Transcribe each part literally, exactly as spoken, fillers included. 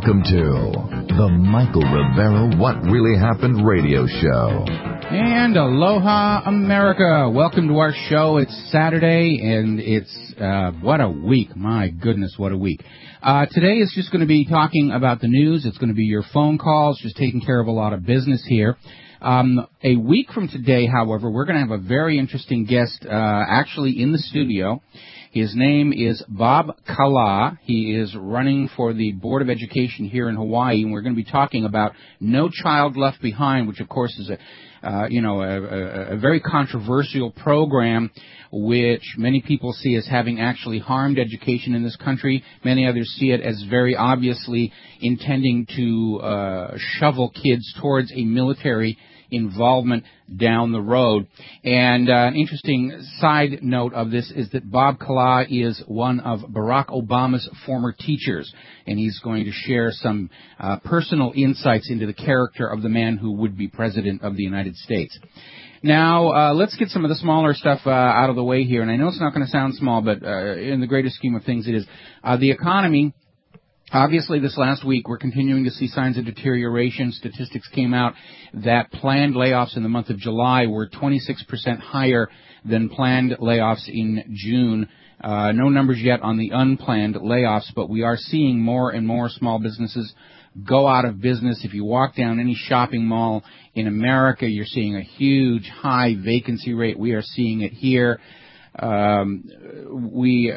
Welcome to the Michael Rivera What Really Happened radio show. And aloha, America. Welcome to our show. It's Saturday, and it's, uh, what a week. My goodness, what a week. Uh, today is just going to be talking about the news. It's going to be your phone calls, just taking care of a lot of business here. Um, a week from today, however, we're going to have a very interesting guest, uh, actually in the studio. His name is Bob Kala. He is running for the Board of Education here in Hawaii, and we're going to be talking about No Child Left Behind, which, of course, is a, uh, you know, a, a, a very controversial program, which many people see as having actually harmed education in this country. Many others see it as very obviously intending to uh, shovel kids towards a military involvement down the road. And uh, an interesting side note of this is that Bob Kala is one of Barack Obama's former teachers, and he's going to share some uh, personal insights into the character of the man who would be president of the United States. Now, uh, let's get some of the smaller stuff uh, out of the way here, and I know it's not going to sound small, but uh, in the greater scheme of things it is. Uh, the economy. Obviously, this last week, we're continuing to see signs of deterioration. Statistics came out that planned layoffs in the month of July were twenty-six percent higher than planned layoffs in June. Uh, no numbers yet on the unplanned layoffs, but we are seeing more and more small businesses go out of business. If you walk down any shopping mall in America, you're seeing a huge high vacancy rate. We are seeing it here. Um, we...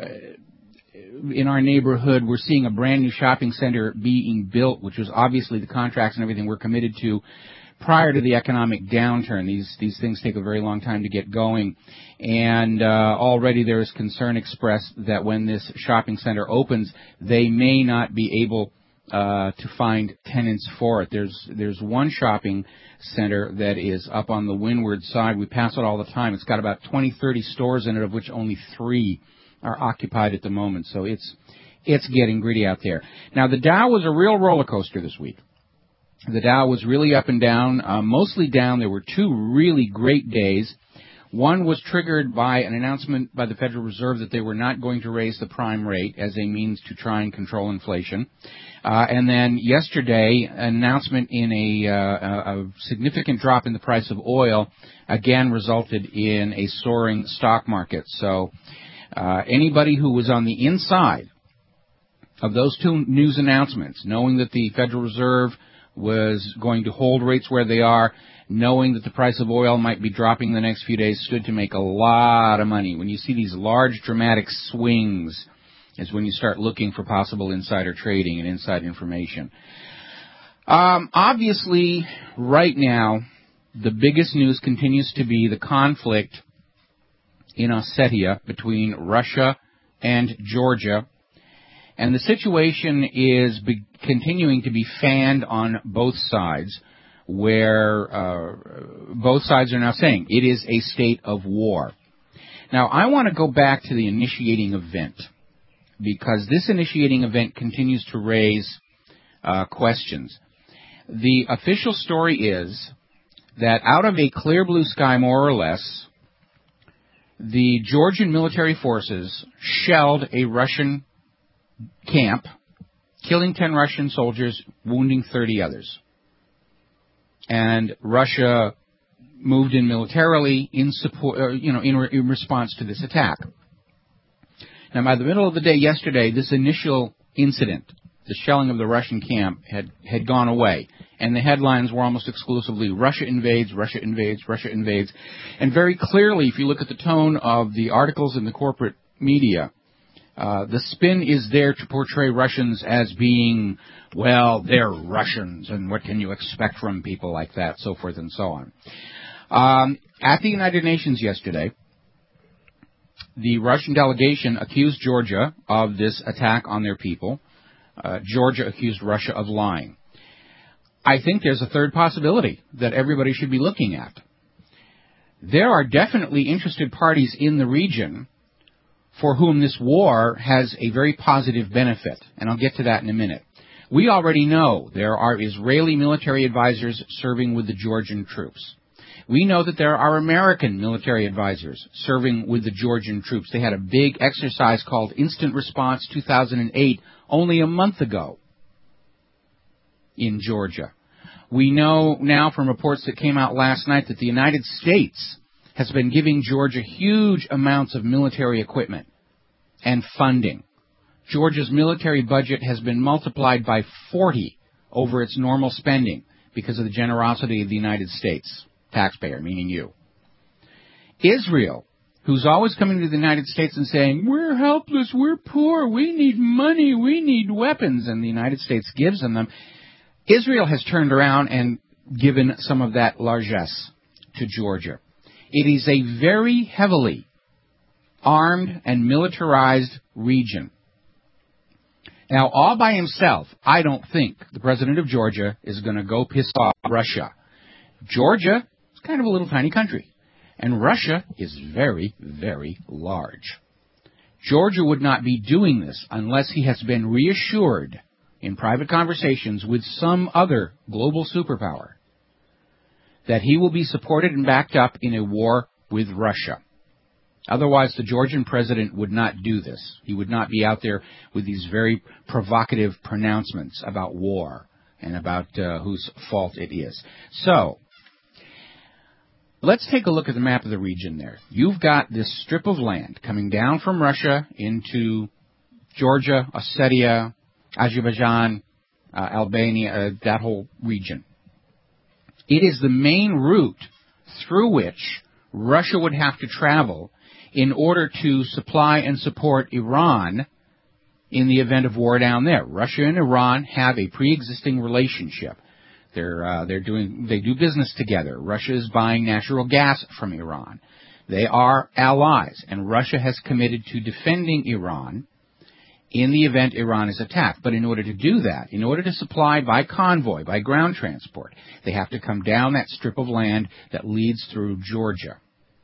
In our neighborhood, we're seeing a brand new shopping center being built, which was obviously the contracts and everything we're committed to prior to the economic downturn. These these things take a very long time to get going, and uh, already there is concern expressed that when this shopping center opens, they may not be able uh, to find tenants for it. There's there's one shopping center that is up on the windward side. We pass it all the time. It's got about twenty, thirty stores in it, of which only three are occupied at the moment, so it's it's getting gritty out there. Now, the Dow was a real roller coaster this week. The Dow was really up and down, uh, mostly down. There were two really great days. One was triggered by an announcement by the Federal Reserve that they were not going to raise the prime rate as a means to try and control inflation. Uh, and then yesterday, an announcement in a, uh, a significant drop in the price of oil again resulted in a soaring stock market. So Uh, anybody who was on the inside of those two news announcements, knowing that the Federal Reserve was going to hold rates where they are, knowing that the price of oil might be dropping the next few days, stood to make a lot of money. When you see these large, dramatic swings is when you start looking for possible insider trading and inside information. Um, obviously, right now, the biggest news continues to be the conflict in Ossetia between Russia and Georgia. And the situation is be- continuing to be fanned on both sides, where uh, both sides are now saying it is a state of war. Now, I want to go back to the initiating event, because this initiating event continues to raise uh, questions. The official story is that out of a clear blue sky, more or less, the Georgian military forces shelled a Russian camp, killing ten Russian soldiers, wounding thirty others. And Russia moved in militarily in support, uh, you know, in, re- in response to this attack. Now, by the middle of the day yesterday, this initial incident, the shelling of the Russian camp, had, had gone away. And the headlines were almost exclusively Russia invades, Russia invades, Russia invades. And very clearly, if you look at the tone of the articles in the corporate media, uh, the spin is there to portray Russians as being, well, they're Russians, and what can you expect from people like that, so forth and so on. Um, at the United Nations yesterday, the Russian delegation accused Georgia of this attack on their people. Uh, Georgia accused Russia of lying. I think there's a third possibility that everybody should be looking at. There are definitely interested parties in the region for whom this war has a very positive benefit, and I'll get to that in a minute. We already know there are Israeli military advisors serving with the Georgian troops. We know that there are American military advisors serving with the Georgian troops. They had a big exercise called Instant Response two thousand eight only a month ago. in Georgia. We know now from reports that came out last night that the United States has been giving Georgia huge amounts of military equipment and funding. Georgia's military budget has been multiplied by forty over its normal spending because of the generosity of the United States taxpayer, meaning you. Israel, who's always coming to the United States and saying, we're helpless, we're poor, we need money, we need weapons, and the United States gives them them. Israel has turned around and given some of that largesse to Georgia. It is a very heavily armed and militarized region. Now, all by himself, I don't think the president of Georgia is going to go piss off Russia. Georgia is kind of a little tiny country, and Russia is very, very large. Georgia would not be doing this unless he has been reassured in private conversations with some other global superpower that he will be supported and backed up in a war with Russia. Otherwise, the Georgian president would not do this. He would not be out there with these very provocative pronouncements about war and about uh, whose fault it is. So, let's take a look at the map of the region there. You've got this strip of land coming down from Russia into Georgia, Ossetia, Azerbaijan, uh, Albania, uh, that whole region. It is the main route through which Russia would have to travel in order to supply and support Iran in the event of war down there. Russia and Iran have a pre-existing relationship. They're uh, they're doing they do business together. Russia is buying natural gas from Iran. They are allies, and Russia has committed to defending Iran in the event Iran is attacked. But in order to do that, in order to supply by convoy, by ground transport, they have to come down that strip of land that leads through Georgia.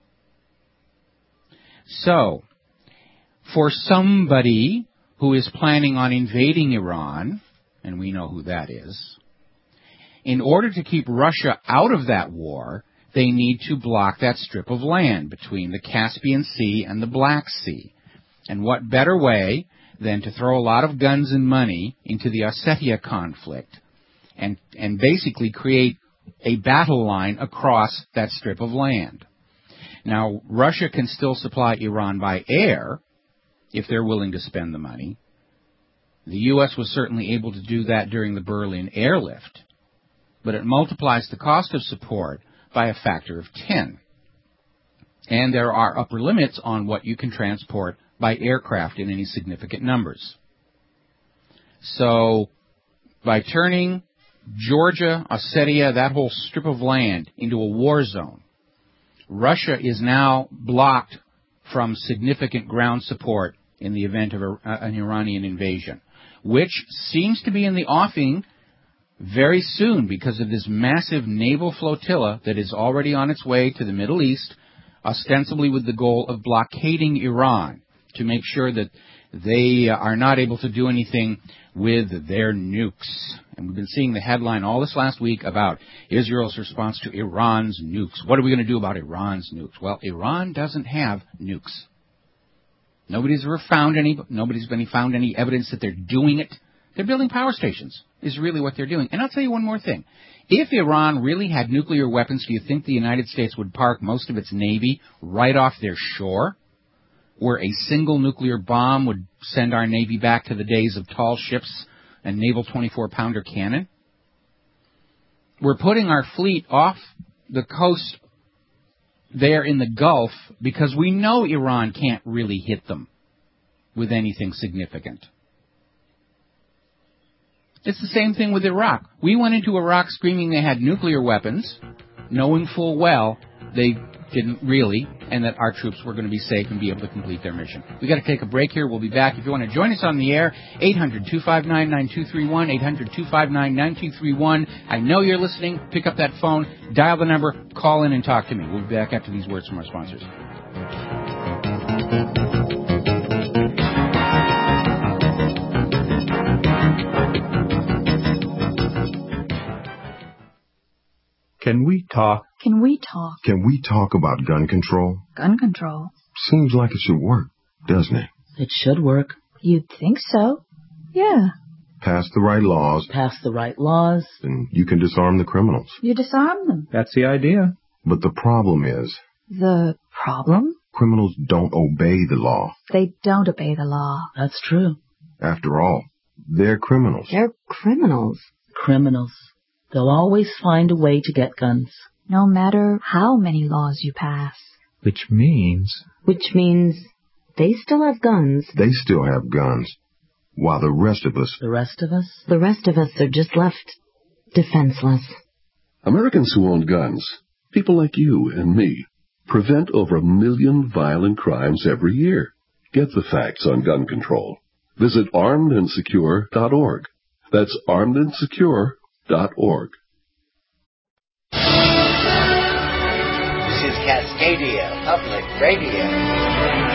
So, for somebody who is planning on invading Iran, and we know who that is, in order to keep Russia out of that war, they need to block that strip of land between the Caspian Sea and the Black Sea. And what better way than to throw a lot of guns and money into the Ossetia conflict and, and basically create a battle line across that strip of land. Now, Russia can still supply Iran by air if they're willing to spend the money. The U S was certainly able to do that during the Berlin airlift, but it multiplies the cost of support by a factor of ten. And there are upper limits on what you can transport by aircraft in any significant numbers. So, by turning Georgia, Ossetia, that whole strip of land into a war zone, Russia is now blocked from significant ground support in the event of a, an Iranian invasion, which seems to be in the offing very soon because of this massive naval flotilla that is already on its way to the Middle East, ostensibly with the goal of blockading Iran to make sure that they are not able to do anything with their nukes. And we've been seeing the headline all this last week about Israel's response to Iran's nukes. What are we going to do about Iran's nukes? Well, Iran doesn't have nukes. Nobody's ever found any, nobody's been found any evidence that they're doing it. They're building power stations, is really what they're doing. And I'll tell you one more thing. If Iran really had nuclear weapons, do you think the United States would park most of its Navy right off their shore, where a single nuclear bomb would send our Navy back to the days of tall ships and naval twenty-four pounder cannon? We're putting our fleet off the coast there in the Gulf because we know Iran can't really hit them with anything significant. It's the same thing with Iraq. We went into Iraq screaming they had nuclear weapons, knowing full well they didn't really, and that our troops were going to be safe and be able to complete their mission. We've got to take a break here. We'll be back. If you want to join us on the air, eight hundred, two five nine, nine two three one, eight hundred, two five nine, nine two three one. I know you're listening. Pick up that phone, dial the number, call in and talk to me. We'll be back after these words from our sponsors. Can we talk? Can we talk? Can we talk about gun control? Gun control? Seems like it should work, doesn't it? It should work. You'd think so. Yeah. Pass the right laws. Pass the right laws. And you can disarm the criminals. You disarm them. That's the idea. But the problem is... The problem? Criminals don't obey the law. They don't obey the law. That's true. After all, they're criminals. They're criminals. Criminals. They'll always find a way to get guns. No matter how many laws you pass. Which means... Which means they still have guns. They still have guns. While the rest of us... The rest of us? The rest of us are just left defenseless. Americans who own guns, people like you and me, prevent over a million violent crimes every year. Get the facts on gun control. Visit armed and secure dot org. That's armed and secure dot org. This is Cascadia Public Radio.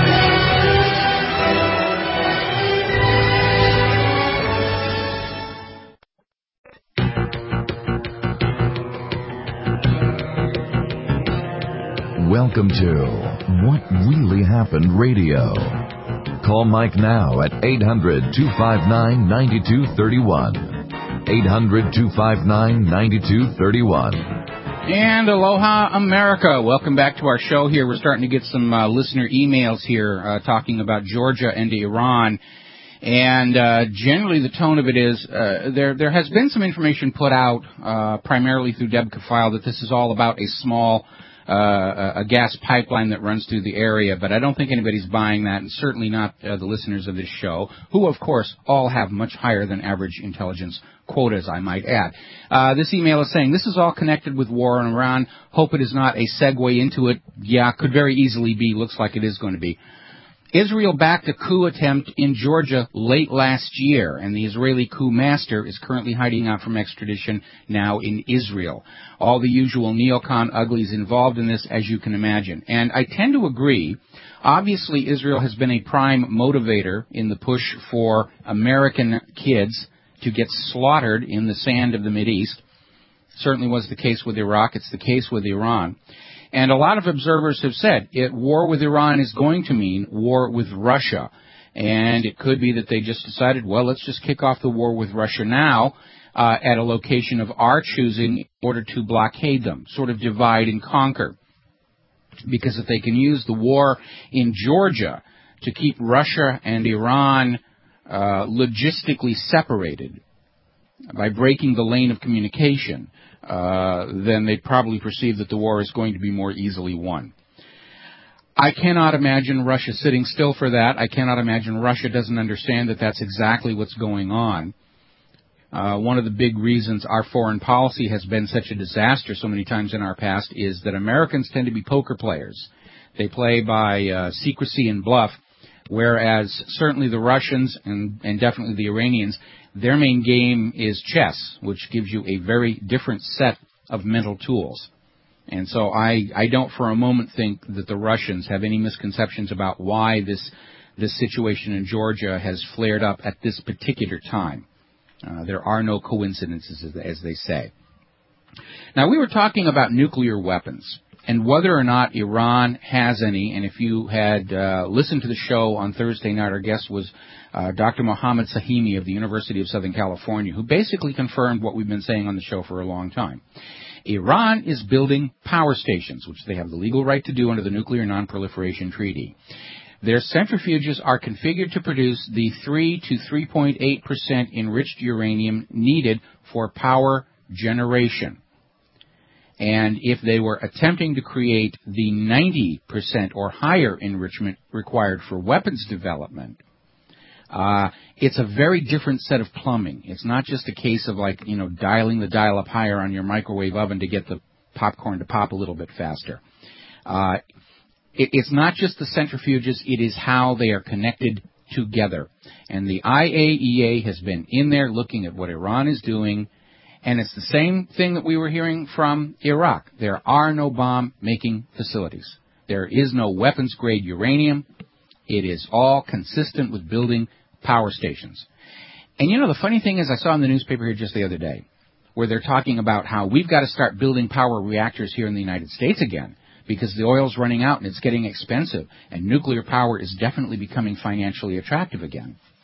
Welcome to What Really Happened Radio. Call Mike now at eight hundred, two five nine, nine two three one. eight hundred, two five nine, nine two three one. And aloha, America. Welcome back to our show here. We're starting to get some uh, listener emails here uh, talking about Georgia and Iran. And uh, generally the tone of it is uh, there there has been some information put out, uh, primarily through Deb Kafile, that this is all about a small Uh, a gas pipeline that runs through the area, but I don't think anybody's buying that, and certainly not uh, the listeners of this show, who, of course, all have much higher than average intelligence quotas, I might add. Uh, this email is saying, this is all connected with war in Iran. Hope it is not a segue into it. Yeah, could very easily be. Looks like it is going to be. Israel backed a coup attempt in Georgia late last year, and the Israeli coup master is currently hiding out from extradition now in Israel. All the usual neocon uglies involved in this, as you can imagine. And I tend to agree. Obviously, Israel has been a prime motivator in the push for American kids to get slaughtered in the sand of the Mideast. Certainly was the case with Iraq. It's the case with Iran. And a lot of observers have said it, war with Iran is going to mean war with Russia. And it could be that they just decided, well, let's just kick off the war with Russia now uh, at a location of our choosing in order to blockade them, sort of divide and conquer. Because if they can use the war in Georgia to keep Russia and Iran uh, logistically separated by breaking the lane of communication, Uh, then they'd probably perceive that the war is going to be more easily won. I cannot imagine Russia sitting still for that. I cannot imagine Russia doesn't understand that that's exactly what's going on. Uh, one of the big reasons our foreign policy has been such a disaster so many times in our past is that Americans tend to be poker players. They play by uh, secrecy and bluff, whereas certainly the Russians and, and definitely the Iranians, their main game is chess, which gives you a very different set of mental tools. And so I, I don't for a moment think that the Russians have any misconceptions about why this this situation in Georgia has flared up at this particular time. Uh, there are no coincidences, as they say. Now, we were talking about nuclear weapons and whether or not Iran has any. And if you had uh, listened to the show on Thursday night, our guest was Uh, Doctor Mohammed Sahimi of the University of Southern California, who basically confirmed what we've been saying on the show for a long time. Iran is building power stations, which they have the legal right to do under the Nuclear Non-Proliferation Treaty. Their centrifuges are configured to produce the three to three point eight percent enriched uranium needed for power generation. And if they were attempting to create the ninety percent or higher enrichment required for weapons development, Uh, it's a very different set of plumbing. It's not just a case of like, you know, dialing the dial up higher on your microwave oven to get the popcorn to pop a little bit faster. Uh, it, it's not just the centrifuges, it is how they are connected together. And the I A E A has been in there looking at what Iran is doing, and it's the same thing that we were hearing from Iraq. There are no bomb-making facilities. There is no weapons-grade uranium. It is all consistent with building power stations. And, you know, the funny thing is I saw in the newspaper here just the other day where they're talking about how we've got to start building power reactors here in the United States again because the oil's running out and it's getting expensive, and nuclear power is definitely becoming financially attractive again.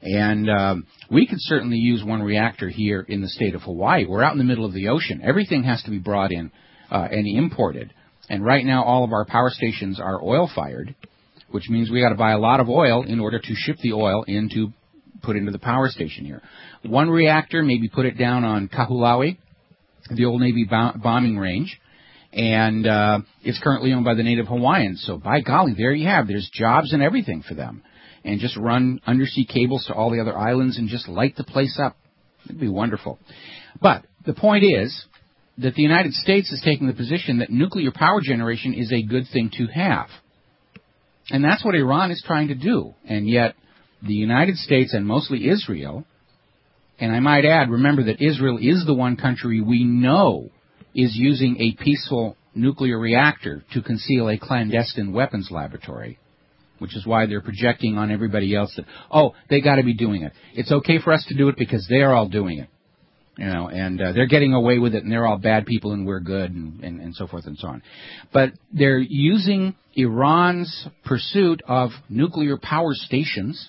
And um, we could certainly use one reactor here in the state of Hawaii. We're out in the middle of the ocean. Everything has to be brought in uh, and imported. And right now, all of our power stations are oil-fired, which means we got to buy a lot of oil in order to ship the oil in to put into the power station here. One reactor, maybe put it down on Kahulaui, the old Navy bo- bombing range, and uh, it's currently owned by the native Hawaiians. So by golly, there you have. There's jobs and everything for them. And just run undersea cables to all the other islands and just light the place up. It'd be wonderful. But the point is that the United States is taking the position that nuclear power generation is a good thing to have. And that's what Iran is trying to do. And yet the United States and mostly Israel, and I might add, remember that Israel is the one country we know is using a peaceful nuclear reactor to conceal a clandestine weapons laboratory, which is why they're projecting on everybody else that, oh, they got to be doing it. It's okay for us to do it because they're all doing it. You know, and uh, they're getting away with it, and they're all bad people, and we're good, and, and, and so forth and so on. But they're using Iran's pursuit of nuclear power stations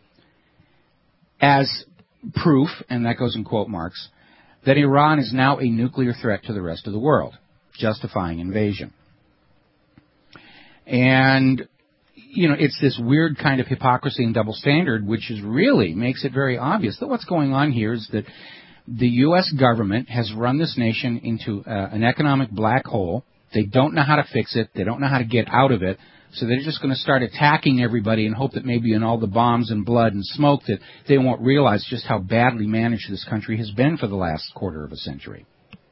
as proof, and that goes in quote marks, that Iran is now a nuclear threat to the rest of the world, justifying invasion. And, you know, it's this weird kind of hypocrisy and double standard, which is really makes it very obvious that what's going on here is that the U S government has run this nation into uh, an economic black hole. They don't know how to fix it. They don't know how to get out of it. So they're just going to start attacking everybody and hope that maybe in all the bombs and blood and smoke that they won't realize just how badly managed this country has been for the last quarter of a century.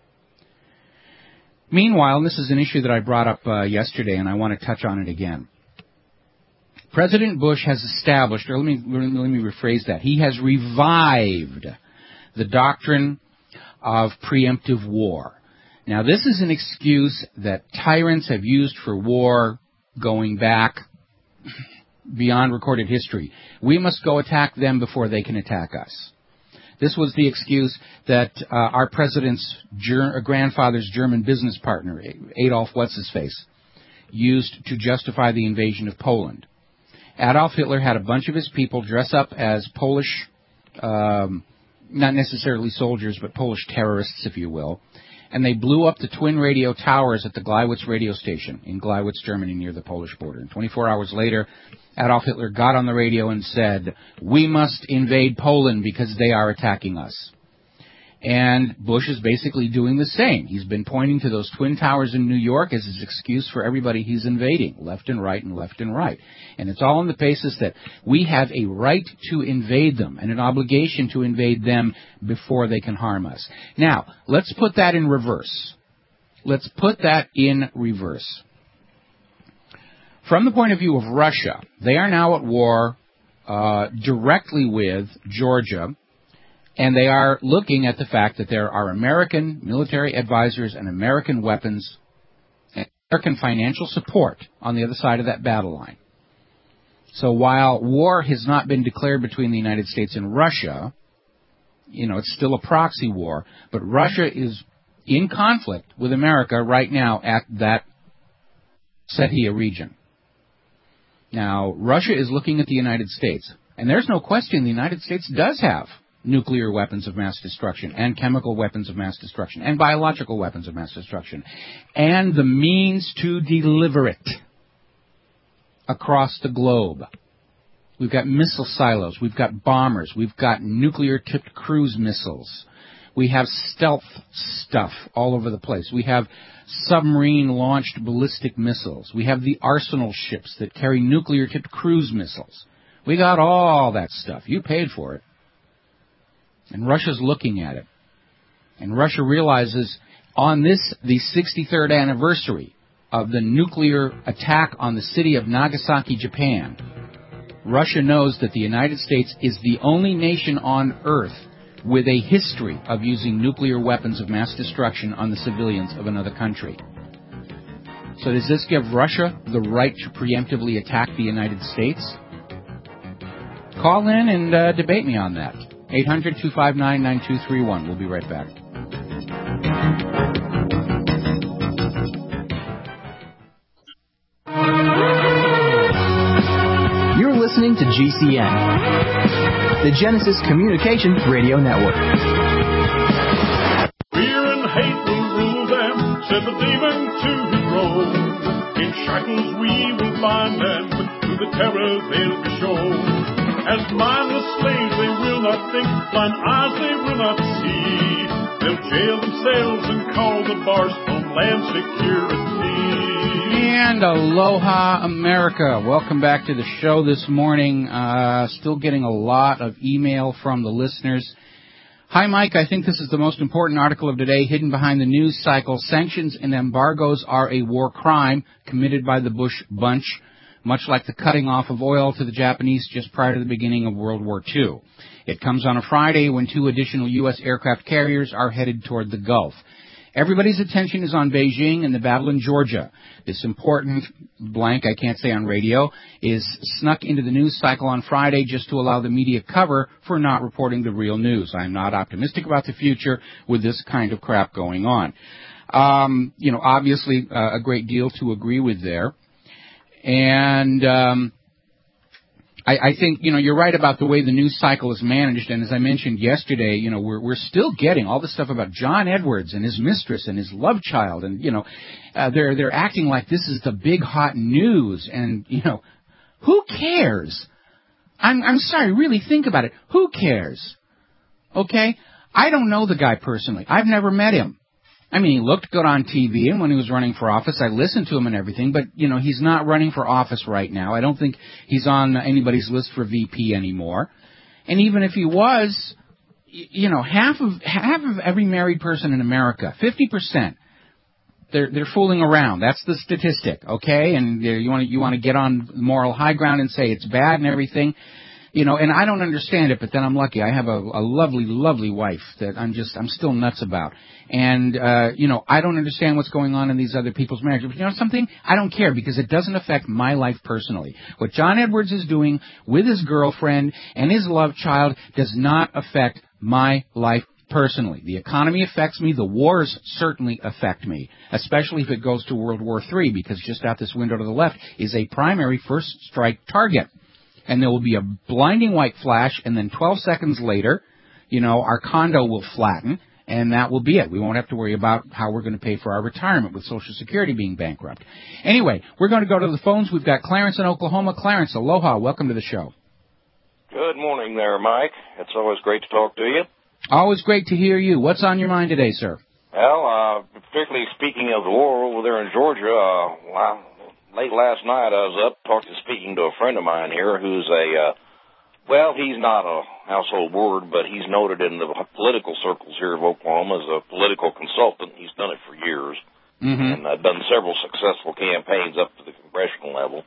Meanwhile, and this is an issue that I brought up uh, yesterday, and I want to touch on it again. President Bush has established, or let me, let me rephrase that, he has revived the doctrine of preemptive war. Now, this is an excuse that tyrants have used for war going back beyond recorded history. We must go attack them before they can attack us. This was the excuse that uh, our president's ger- grandfather's German business partner, Adolf What's-His-Face, used to justify the invasion of Poland. Adolf Hitler had a bunch of his people dress up as Polish um not necessarily soldiers, but Polish terrorists, if you will, and they blew up the twin radio towers at the Gleiwitz radio station in Gleiwitz, Germany, near the Polish border. And twenty-four hours later, Adolf Hitler got on the radio and said, "We must invade Poland because they are attacking us." And Bush is basically doing the same. He's been pointing to those twin towers in New York as his excuse for everybody he's invading, left and right and left and right. And it's all on the basis that we have a right to invade them and an obligation to invade them before they can harm us. Now, let's put that in reverse. Let's put that in reverse. From the point of view of Russia, they are now at war uh, directly with Georgia. And they are looking at the fact that there are American military advisors and American weapons and American financial support on the other side of that battle line. So while war has not been declared between the United States and Russia, you know, it's still a proxy war, but Russia is in conflict with America right now at that Setia region. Now, Russia is looking at the United States, and there's no question the United States does have nuclear weapons of mass destruction and chemical weapons of mass destruction and biological weapons of mass destruction and the means to deliver it across the globe. We've got missile silos. We've got bombers. We've got nuclear-tipped cruise missiles. We have stealth stuff all over the place. We have submarine-launched ballistic missiles. We have the arsenal ships that carry nuclear-tipped cruise missiles. We got all that stuff. You paid for it. And Russia's looking at it. And Russia realizes on this, the sixty-third anniversary of the nuclear attack on the city of Nagasaki, Japan, Russia knows that the United States is the only nation on Earth with a history of using nuclear weapons of mass destruction on the civilians of another country. So does this give Russia the right to preemptively attack the United States? Call in and uh, debate me on that. eight hundred, two five nine, nine two three one. We'll be right back. You're listening to G G C N, the Genesis Communication Radio Network. Fear and hate will rule them, said the demon to his role. In shackles we will bind them, to the terror they'll be shown. As mindless slaves they will not think, blind eyes they will not see. They'll jail themselves and call the bars Homeland Security. And aloha, America. Welcome back to the show this morning. Uh, still getting a lot of email from the listeners. Hi, Mike. I think this is the most important article of today, hidden behind the news cycle. Sanctions and embargoes are a war crime committed by the Bush bunch, much like the cutting off of oil to the Japanese just prior to the beginning of World War Two. It comes on a Friday when two additional U S aircraft carriers are headed toward the Gulf. Everybody's attention is on Beijing and the battle in Georgia. This important blank, I can't say on radio, is snuck into the news cycle on Friday just to allow the media cover for not reporting the real news. I'm not optimistic about the future with this kind of crap going on. Um, you know, obviously uh, a great deal to agree with there. And um, I, I think, you know, you're right about the way the news cycle is managed. And as I mentioned yesterday, you know, we're we're still getting all this stuff about John Edwards and his mistress and his love child. And, you know, uh, they're they're acting like this is the big hot news. And, you know, who cares? I'm I'm sorry, really think about it. Who cares? Okay? I don't know the guy personally. I've never met him. I mean, he looked good on T V, and when he was running for office, I listened to him and everything, but, you know, he's not running for office right now. I don't think he's on anybody's list for V P anymore. And even if he was, you know, half of half of every married person in America, fifty percent, they're they're fooling around. That's the statistic, okay? And you want to you want to get on moral high ground and say it's bad and everything. You know, and I don't understand it, but then I'm lucky. I have a, a lovely, lovely wife that I'm just, I'm still nuts about. And, uh, you know, I don't understand what's going on in these other people's marriages. But you know something? I don't care because it doesn't affect my life personally. What John Edwards is doing with his girlfriend and his love child does not affect my life personally. The economy affects me. The wars certainly affect me, especially if it goes to World War Three, because just out this window to the left is a primary first strike target. And there will be a blinding white flash, and then twelve seconds later, you know, our condo will flatten, and that will be it. We won't have to worry about how we're going to pay for our retirement with Social Security being bankrupt. Anyway, we're going to go to the phones. We've got Clarence in Oklahoma. Clarence, aloha. Welcome to the show. Good morning there, Mike. It's always great to talk to you. Always great to hear you. What's on your mind today, sir? Well, uh, particularly speaking of the war over there in Georgia, uh, wow. Late last night, I was up talking, speaking to a friend of mine here who's a, uh, well, he's not a household word, but he's noted in the political circles here of Oklahoma as a political consultant. He's done it for years, mm-hmm. and uh, done several successful campaigns up to the congressional level.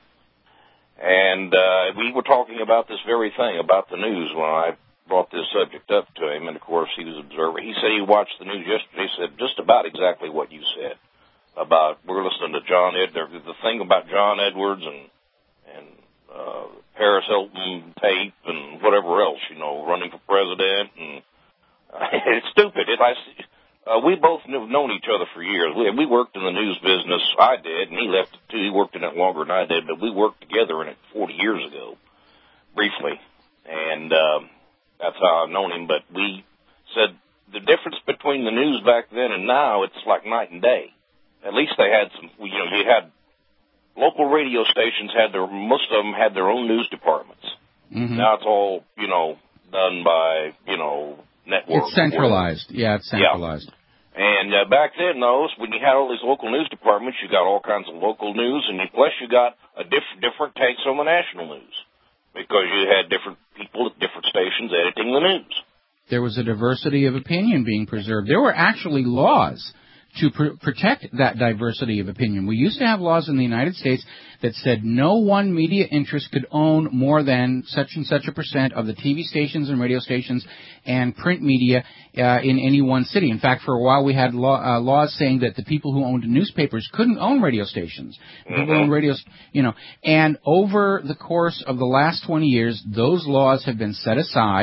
And uh, we were talking about this very thing, about the news, when I brought this subject up to him, and of course he was observing. He said he watched the news yesterday. He said just about exactly what you said. About we're listening to John Ed. The thing about John Edwards and and uh, Paris Hilton tape and whatever else, you know, running for president, and uh, it's stupid. It, I, uh, we both have known each other for years. We we worked in the news business. I did, and he left it too. He worked in it longer than I did, but we worked together in it forty years ago, briefly, and um, that's how I've known him. But we said the difference between the news back then and now, it's like night and day. At least they had some, you know, you had local radio stations had their, most of them had their own news departments. Mm-hmm. Now it's all, you know, done by, you know, network. It's centralized. Yeah, it's centralized. Yeah. And uh, back then, though, when you had all these local news departments, you got all kinds of local news, and you, plus you got a diff- different takes on the national news because you had different people at different stations editing the news. There was a diversity of opinion being preserved. There were actually laws to pr- protect that diversity of opinion. We used to have laws in the United States that said no one media interest could own more than such and such a percent of the T V stations and radio stations and print media uh, in any one city. In fact, for a while we had law, uh, laws saying that the people who owned newspapers couldn't own radio stations. Mm-hmm. People who owned radios, you know. And over the course of the last twenty years, those laws have been set aside.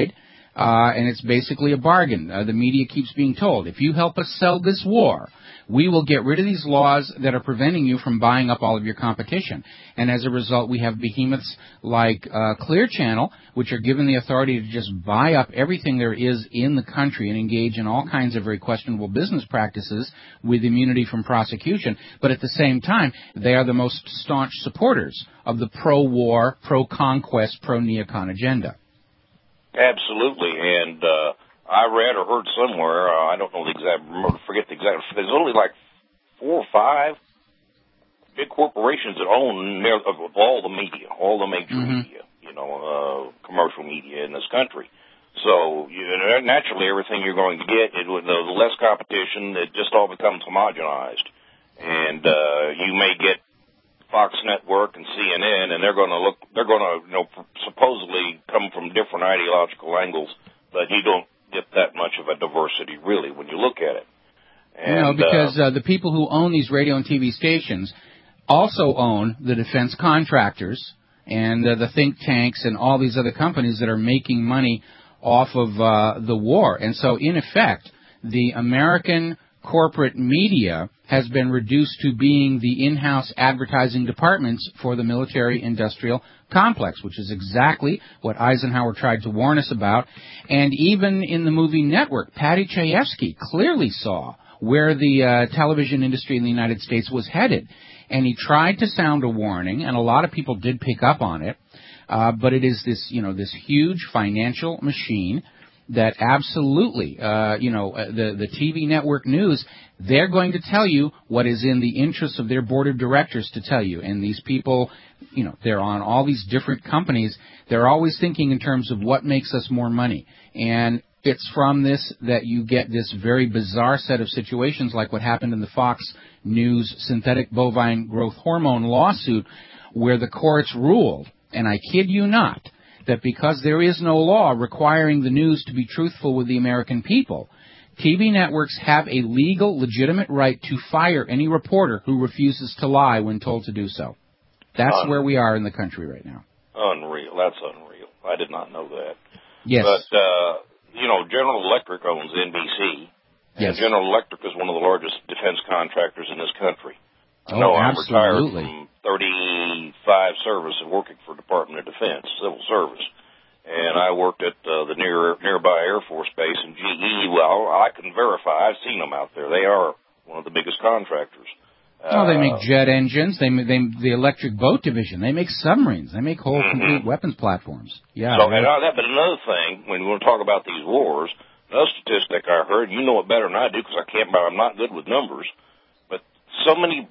Uh, and it's basically a bargain. Uh, the media keeps being told, if you help us sell this war, we will get rid of these laws that are preventing you from buying up all of your competition. And as a result, we have behemoths like uh, Clear Channel, which are given the authority to just buy up everything there is in the country and engage in all kinds of very questionable business practices with immunity from prosecution. But at the same time, they are the most staunch supporters of the pro-war, pro-conquest, pro-neocon agenda. Absolutely, and uh, I read or heard somewhere, uh, I don't know the exact, forget the exact, there's only like four or five big corporations that own of all the media, all the major mm-hmm. media, you know, uh, commercial media in this country. So you know, naturally, everything you're going to get, it, with the less competition, it just all becomes homogenized, and uh, you may get Fox Network and C N N, and they're going to look, they're going to, you know, supposedly come from different ideological angles, but you don't get that much of a diversity, really, when you look at it. And, you know, because uh, uh, the people who own these radio and T V stations also own the defense contractors and uh, the think tanks and all these other companies that are making money off of uh, the war. And so, in effect, the American corporate media has been reduced to being the in-house advertising departments for the military-industrial complex, which is exactly what Eisenhower tried to warn us about. And even in the movie Network, Paddy Chayefsky clearly saw where the uh, television industry in the United States was headed. And he tried to sound a warning, and a lot of people did pick up on it. Uh, but it is this, you know, this huge financial machine that absolutely, uh, you know, the, the T V network news, they're going to tell you what is in the interest of their board of directors to tell you. And these people, you know, they're on all these different companies. They're always thinking in terms of what makes us more money. And it's from this that you get this very bizarre set of situations like what happened in the Fox News synthetic bovine growth hormone lawsuit, where the courts ruled, and I kid you not, that because there is no law requiring the news to be truthful with the American people, T V networks have a legal, legitimate right to fire any reporter who refuses to lie when told to do so. That's Un- where we are in the country right now. Unreal. That's unreal. I did not know that. Yes. But, uh, you know, General Electric owns N B C. Yes. And General Electric is one of the largest defense contractors in this country. Oh, no, I'm absolutely. retired from thirty-five service and working for Department of Defense, Civil Service. And I worked at uh, the near nearby Air Force Base in G E. Well, I can verify. I've seen them out there. They are one of the biggest contractors. Oh, they make jet engines. They make they, the electric boat division. They make submarines. They make whole mm-hmm. complete weapons platforms. Yeah. So, and uh, that, but another thing, when we want to talk about these wars, another statistic I heard, you know it better than I do because I can't. I'm not good with numbers, but so many.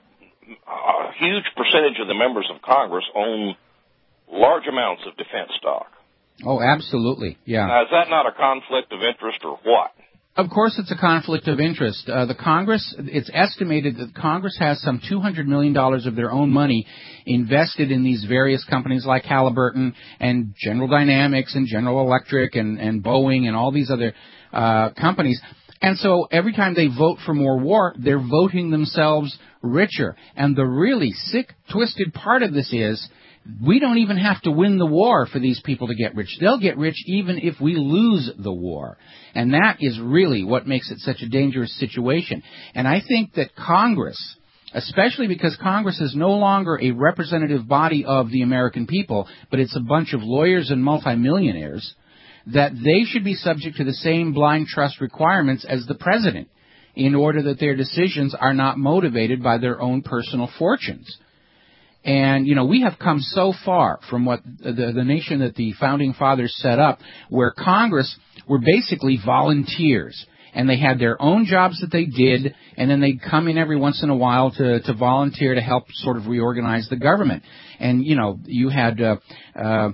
A huge percentage of the members of Congress own large amounts of defense stock. Oh, absolutely, yeah. Now, is that not a conflict of interest or what? Of course it's a conflict of interest. Uh, the Congress, it's estimated that Congress has some two hundred million dollars of their own money invested in these various companies like Halliburton and General Dynamics and General Electric and, and Boeing and all these other uh, companies. And so every time they vote for more war, they're voting themselves richer. And the really sick, twisted part of this is we don't even have to win the war for these people to get rich. They'll get rich even if we lose the war. And that is really what makes it such a dangerous situation. And I think that Congress, especially because Congress is no longer a representative body of the American people, but it's a bunch of lawyers and multimillionaires, that they should be subject to the same blind trust requirements as the president in order that their decisions are not motivated by their own personal fortunes. And, you know, we have come so far from what the, the nation that the Founding Fathers set up, where Congress were basically volunteers. And they had their own jobs that they did, and then they'd come in every once in a while to, to volunteer to help sort of reorganize the government. And, you know, you had... Uh, uh,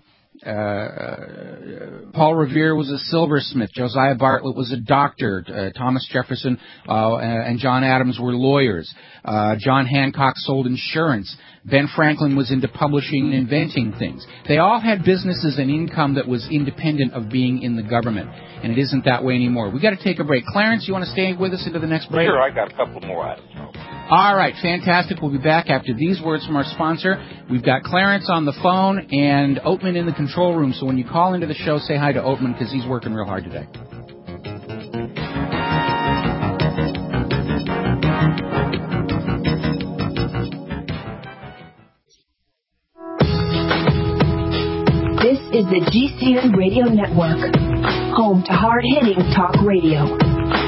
Uh, Paul Revere was a silversmith. Josiah Bartlett was a doctor. Uh, Thomas Jefferson uh, and John Adams were lawyers. Uh, John Hancock sold insurance. Ben Franklin was into publishing and inventing things. They all had businesses and income that was independent of being in the government, and it isn't that way anymore. We've got to take a break. Clarence, you want to stay with us into the next break? Sure, I got a couple more items. All right, fantastic. We'll be back after these words from our sponsor. We've got Clarence on the phone and Oatman in the control room. So when you call into the show, say hi to Oatman because he's working real hard today. This is the G C N Radio Network, home to hard-hitting talk radio.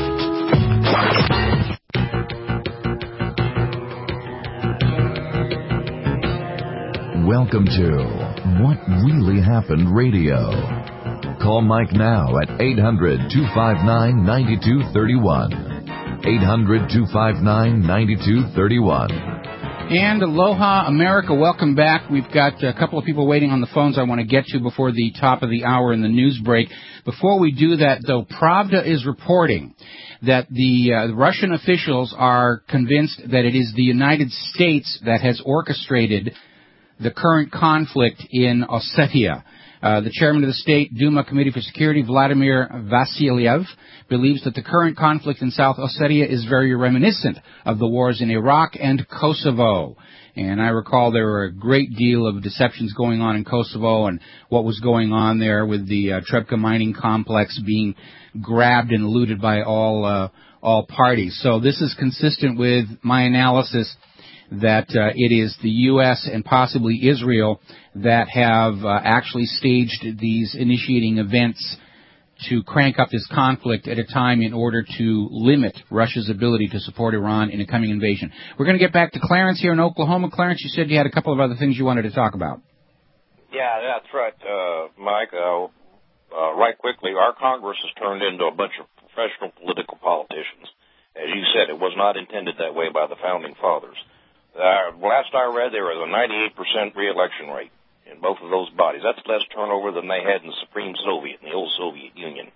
Welcome to What Really Happened Radio. Call Mike now at eight hundred, two five nine, nine two three one. eight hundred, two five nine, nine two three one. And Aloha, America. Welcome back. We've got a couple of people waiting on the phones I want to get to before the top of the hour in the news break. Before we do that, though, Pravda is reporting that the uh, Russian officials are convinced that it is the United States that has orchestrated the current conflict in Ossetia. Uh, the chairman of the State Duma Committee for Security, Vladimir Vasilyev, believes that the current conflict in South Ossetia is very reminiscent of the wars in Iraq and Kosovo. And I recall there were a great deal of deceptions going on in Kosovo and what was going on there with the uh, Trebka mining complex being grabbed and looted by all uh, all parties. So this is consistent with my analysis that uh, it is the U S and possibly Israel that have uh, actually staged these initiating events to crank up this conflict at a time in order to limit Russia's ability to support Iran in a coming invasion. We're going to get back to Clarence here in Oklahoma. Clarence, you said you had a couple of other things you wanted to talk about. Yeah, that's right, uh, Mike. Uh, uh, right quickly, our Congress has turned into a bunch of professional political politicians. As you said, it was not intended that way by the Founding Fathers. Uh, last I read, there was a ninety-eight percent re-election rate in both of those bodies. That's less turnover than they had in the Supreme Soviet, in the old Soviet Union.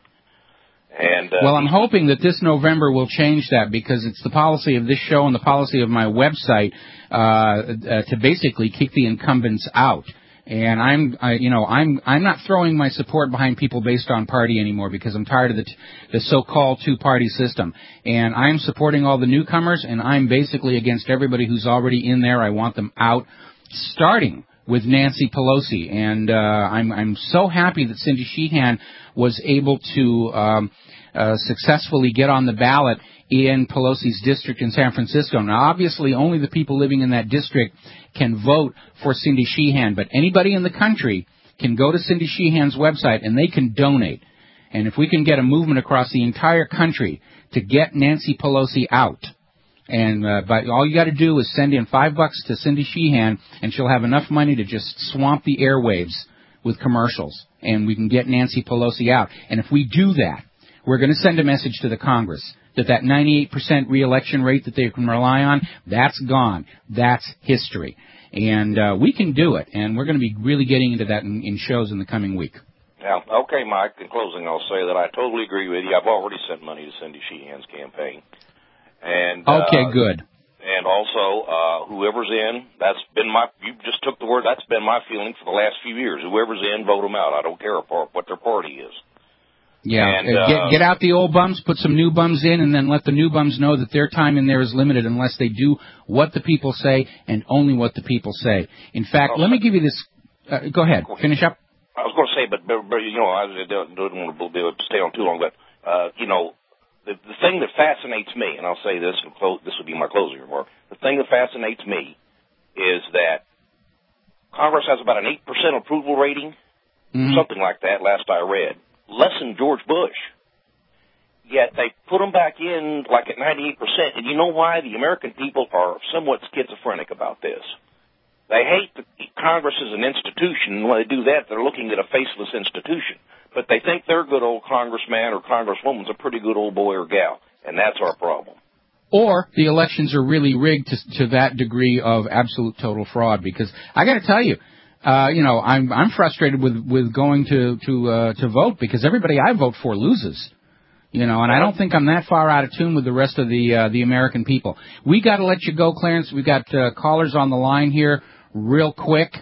And uh, well, I'm hoping that this November will change that because it's the policy of this show and the policy of my website uh, uh, to basically kick the incumbents out. And I'm, I, you know, I'm, I'm not throwing my support behind people based on party anymore because I'm tired of the, t- the so-called two-party system. And I'm supporting all the newcomers, and I'm basically against everybody who's already in there. I want them out, starting with Nancy Pelosi. And uh, I'm, I'm so happy that Cindy Sheehan was able to um, uh, successfully get on the ballot in Pelosi's district in San Francisco. Now, obviously, only the people living in that district can vote for Cindy Sheehan, but anybody in the country can go to Cindy Sheehan's website and they can donate. And if we can get a movement across the entire country to get Nancy Pelosi out, and uh, but all you got to do is send in five bucks to Cindy Sheehan, and she'll have enough money to just swamp the airwaves with commercials, and we can get Nancy Pelosi out. And if we do that, we're going to send a message to the Congress that that ninety-eight percent re-election rate that they can rely on, that's gone. That's history. And uh, we can do it, and we're going to be really getting into that in, in shows in the coming week. Yeah, okay, Mike. In closing, I'll say that I totally agree with you. I've already sent money to Cindy Sheehan's campaign. And Okay, uh, good. And also, uh, whoever's in, that's been my, you just took the word, that's been my feeling for the last few years. Whoever's in, vote them out. I don't care what their party is. Yeah, and, uh, get, get out the old bums, put some new bums in, and then let the new bums know that their time in there is limited unless they do what the people say and only what the people say. In fact, let me give you this. Uh, go ahead. Finish up. I was going to say, but, but, but you know, I don't, don't want to stay on too long, but, uh, you know, the, the thing that fascinates me, and I'll say this, and close, this will be my closing remark, the thing that fascinates me is that Congress has about an eight percent approval rating, mm-hmm. something like that, last I read. Less than George Bush. Yet they put them back in like at ninety-eight percent. And you know why? The American people are somewhat schizophrenic about this. They hate the Congress as an institution, and when they do that, they're looking at a faceless institution. But they think their good old congressman or congresswoman's a pretty good old boy or gal, and that's our problem. Or the elections are really rigged to, to that degree of absolute total fraud. Because I got to tell you, Uh, you know, I'm I'm frustrated with with going to to uh, to vote because everybody I vote for loses. You know, and I don't think I'm that far out of tune with the rest of the uh, the American people. We got to let you go, Clarence. We got uh, callers on the line here, real quick.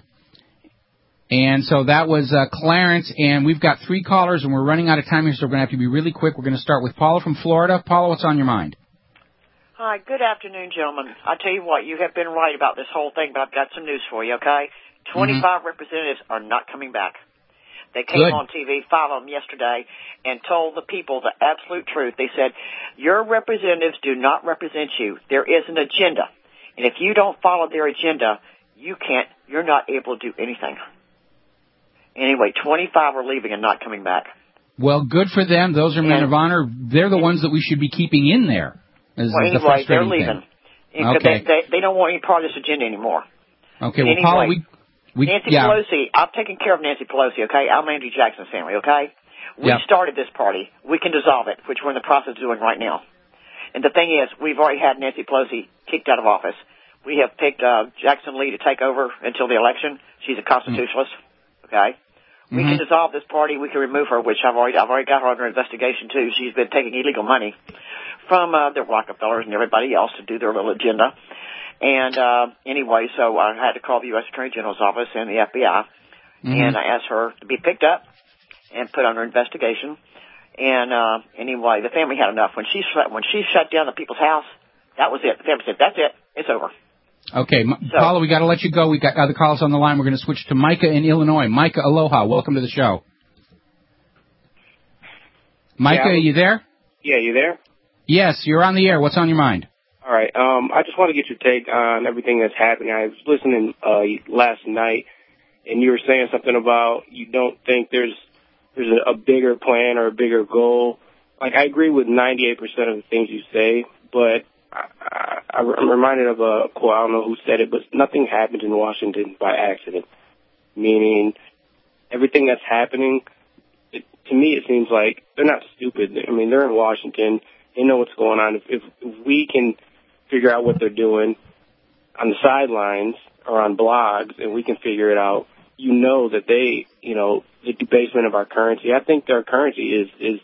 And so that was uh, Clarence, and we've got three callers, and we're running out of time here, so we're going to have to be really quick. We're going to start with Paula from Florida. Paula, what's on your mind? Hi, good afternoon, gentlemen. I tell you what, you have been right about this whole thing, but I've got some news for you, okay? twenty-five mm-hmm. representatives are not coming back. They came good. on T V, five of them yesterday, and told the people the absolute truth. They said, your representatives do not represent you. There is an agenda. And if you don't follow their agenda, you can't, you're not able to do anything. Anyway, twenty-five are leaving and not coming back. Well, good for them. Those are men and, of honor. They're the ones that we should be keeping in there. As, well, as anyway, the they're leaving. Okay. They, they, they don't want any part of this agenda anymore. Okay, well, anyway, Paula, we... we Nancy yeah. Pelosi, I'm taking care of Nancy Pelosi, okay? I'm Andrew Jackson's family, okay? We yep. started this party. We can dissolve it, which we're in the process of doing right now. And the thing is, we've already had Nancy Pelosi kicked out of office. We have picked uh, Jackson Lee to take over until the election. She's a constitutionalist, okay? We mm-hmm. can dissolve this party. We can remove her, which I've already I've already got her under investigation, too. She's been taking illegal money from uh, the Rockefellers and everybody else to do their little agenda. And uh, anyway, so I had to call the U S Attorney General's office and the F B I, mm-hmm. and I asked her to be picked up and put under investigation. And uh, anyway, the family had enough. When she shut, when she shut down the people's house, that was it. The family said, that's it. It's over. Okay, so, Paula, we got to let you go. We got other calls on the line. We're going to switch to Micah in Illinois. Micah, aloha. Welcome to the show. Micah, yeah, are you there? Yeah, you there? Yes, you're on the air. What's on your mind? All right. Um, I just want to get your take on everything that's happening. I was listening uh, last night, and you were saying something about you don't think there's there's a, a bigger plan or a bigger goal. Like, I agree with ninety-eight percent of the things you say, but I, I, I'm reminded of a quote. I don't know who said it, but nothing happens in Washington by accident. Meaning, everything that's happening, it, to me, it seems like they're not stupid. I mean, they're in Washington. They know what's going on. If, if, if we can figure out what they're doing on the sidelines or on blogs, and we can figure it out, you know that they, you know, the debasement of our currency. I think their currency is is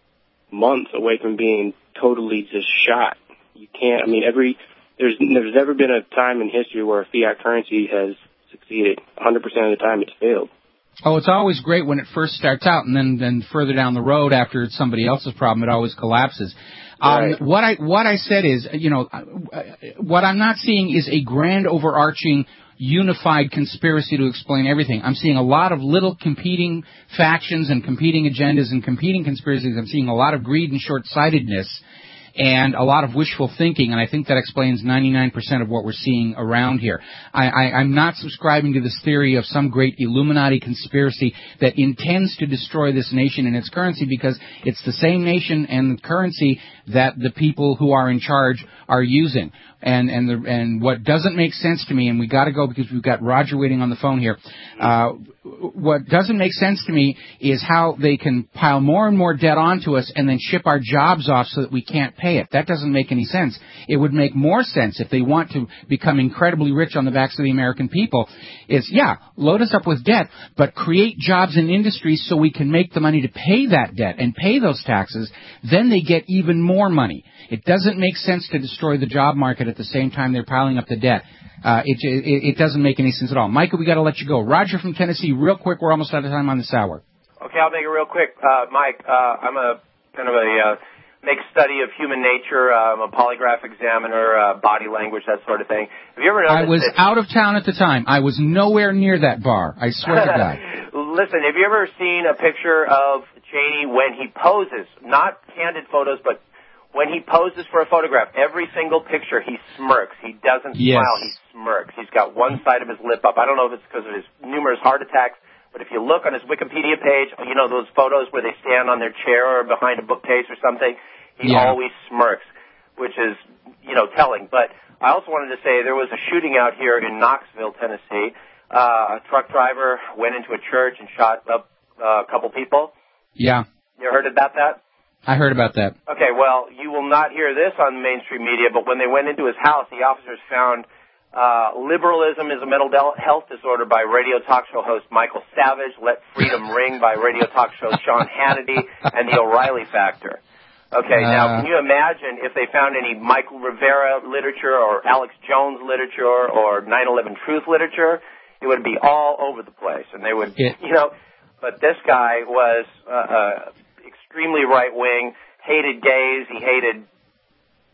months away from being totally just shot. You can't. I mean, every there's there's never been a time in history where a fiat currency has succeeded. one hundred percent of the time, it's failed. Oh, it's always great when it first starts out, and then, then further down the road, after it's somebody else's problem, it always collapses. Right. Um, what I what I said is, you know, what I'm not seeing is a grand, overarching, unified conspiracy to explain everything. I'm seeing a lot of little competing factions and competing agendas and competing conspiracies. I'm seeing a lot of greed and short-sightedness and a lot of wishful thinking, and I think that explains ninety-nine percent of what we're seeing around here. I, I, I'm not subscribing to this theory of some great Illuminati conspiracy that intends to destroy this nation and its currency, because it's the same nation and currency that the people who are in charge are using. And and the, and what doesn't make sense to me, and we got to go because we've got Roger waiting on the phone here. Uh, what doesn't make sense to me is how they can pile more and more debt onto us and then ship our jobs off so that we can't pay it. That doesn't make any sense. It would make more sense if they want to become incredibly rich on the backs of the American people. Is yeah, load us up with debt, but create jobs and industries so we can make the money to pay that debt and pay those taxes. Then they get even more money. It doesn't make sense to destroy the job market at the same time they're piling up the debt. Uh, it, it, it doesn't make any sense at all. Michael, we got to let you go. Roger from Tennessee, real quick. We're almost out of time on this hour. Okay, I'll make it real quick. Uh, Mike, uh, I'm a kind of a uh, make study of human nature. Uh, I'm a polygraph examiner, uh, body language, that sort of thing. Have you ever noticed? I was that... out of town at the time. I was nowhere near that bar. I swear to God. Listen, have you ever seen a picture of Cheney when he poses? Not candid photos, but when he poses for a photograph, every single picture he smirks. He doesn't yes. smile, he smirks. He's got one side of his lip up. I don't know if it's because of his numerous heart attacks, but if you look on his Wikipedia page, you know those photos where they stand on their chair or behind a bookcase or something, he yeah. always smirks, which is, you know, telling. But I also wanted to say there was a shooting out here in Knoxville, Tennessee. Uh, a truck driver went into a church and shot up uh, a couple people. Yeah. You heard about that? I heard about that. Okay, well, you will not hear this on mainstream media, but when they went into his house, the officers found uh, liberalism is a mental health disorder by radio talk show host Michael Savage, Let Freedom Ring by radio talk show Sean Hannity, and The O'Reilly Factor. Okay, uh, now, can you imagine if they found any Michael Rivera literature or Alex Jones literature or nine eleven Truth literature? It would be all over the place, and they would, yeah. you know, but this guy was... Uh, uh, extremely right-wing, hated gays, he hated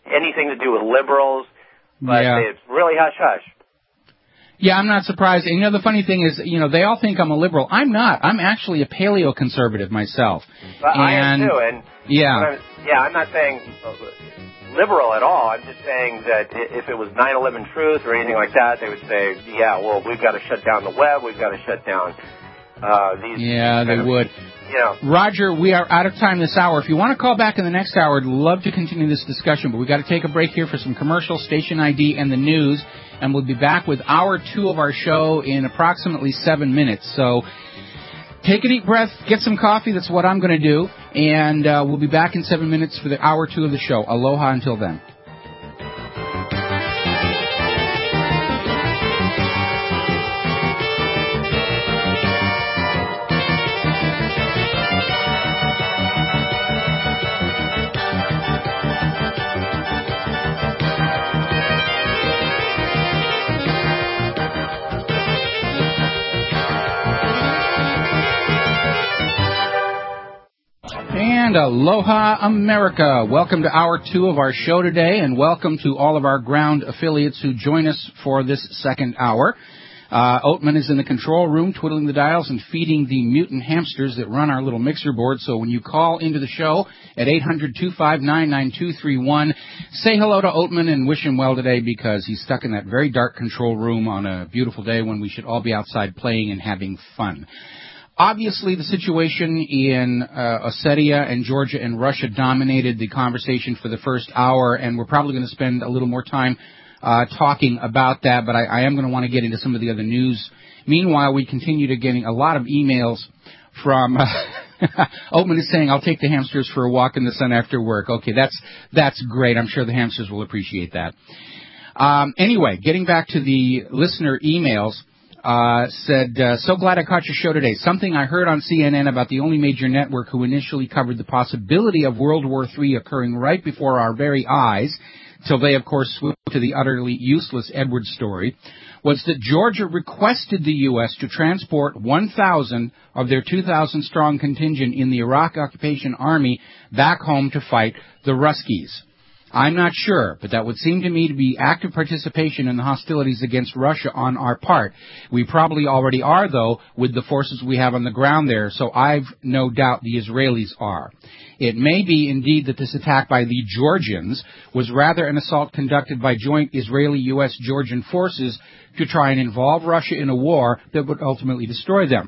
anything to do with liberals, but yeah. it's really hush-hush. Yeah, I'm not surprised. And, you know, the funny thing is, you know, they all think I'm a liberal. I'm not. I'm actually a paleo-conservative myself. But and, I am, too. And yeah. I'm, yeah, I'm not saying liberal at all. I'm just saying that if it was nine eleven Truth or anything like that, they would say, yeah, well, we've got to shut down the web. We've got to shut down uh, these. Yeah, they of, would. You know. Roger, we are out of time this hour. If you want to call back in the next hour, I'd love to continue this discussion, but we've got to take a break here for some commercial station I D and the news, and we'll be back with hour two of our show in approximately seven minutes. So take a deep breath, get some coffee. That's what I'm going to do, and uh, we'll be back in seven minutes for the hour two of the show. Aloha until then. And aloha, America. Welcome to hour two of our show today, and welcome to all of our ground affiliates who join us for this second hour. Uh, Oatman is in the control room, twiddling the dials and feeding the mutant hamsters that run our little mixer board. So when you call into the show at eight hundred, two five nine, nine two three one, say hello to Oatman and wish him well today, because he's stuck in that very dark control room on a beautiful day when we should all be outside playing and having fun. Obviously, the situation in uh, Ossetia and Georgia and Russia dominated the conversation for the first hour, and we're probably going to spend a little more time uh, talking about that, but I, I am going to want to get into some of the other news. Meanwhile, we continue to getting a lot of emails from uh, Oatman is saying, I'll take the hamsters for a walk in the sun after work. Okay, that's that's great. I'm sure the hamsters will appreciate that. Um, anyway, getting back to the listener emails. Uh, said, uh, so glad I caught your show today. Something I heard on C N N about the only major network who initially covered the possibility of World War Three occurring right before our very eyes, till they, of course, swooped to the utterly useless Edwards story, was that Georgia requested the U S to transport one thousand of their two thousand strong contingent in the Iraq Occupation Army back home to fight the Ruskies. I'm not sure, but that would seem to me to be active participation in the hostilities against Russia on our part. We probably already are, though, with the forces we have on the ground there, so I've no doubt the Israelis are. It may be, indeed, that this attack by the Georgians was rather an assault conducted by joint Israeli-U S Georgian forces to try and involve Russia in a war that would ultimately destroy them.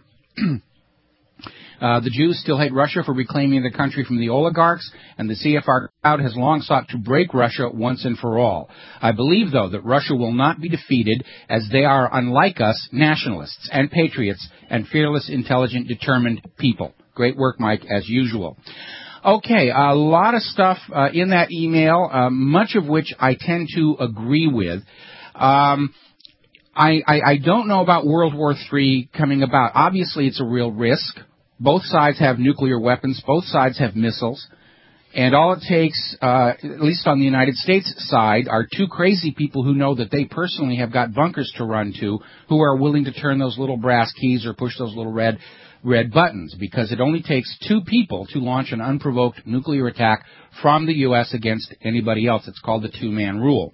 Uh, the Jews still hate Russia for reclaiming the country from the oligarchs, and the C F R crowd has long sought to break Russia once and for all. I believe, though, that Russia will not be defeated, as they are, unlike us, nationalists and patriots and fearless, intelligent, determined people. Great work, Mike, as usual. Okay, a lot of stuff uh, in that email, uh, much of which I tend to agree with. Um, I, I, I don't know about World War Three coming about. Obviously, it's a real risk. Both sides have nuclear weapons. Both sides have missiles. And all it takes, uh, at least on the United States side, are two crazy people who know that they personally have got bunkers to run to, who are willing to turn those little brass keys or push those little red red buttons, because it only takes two people to launch an unprovoked nuclear attack from the U S against anybody else. It's called the two-man rule.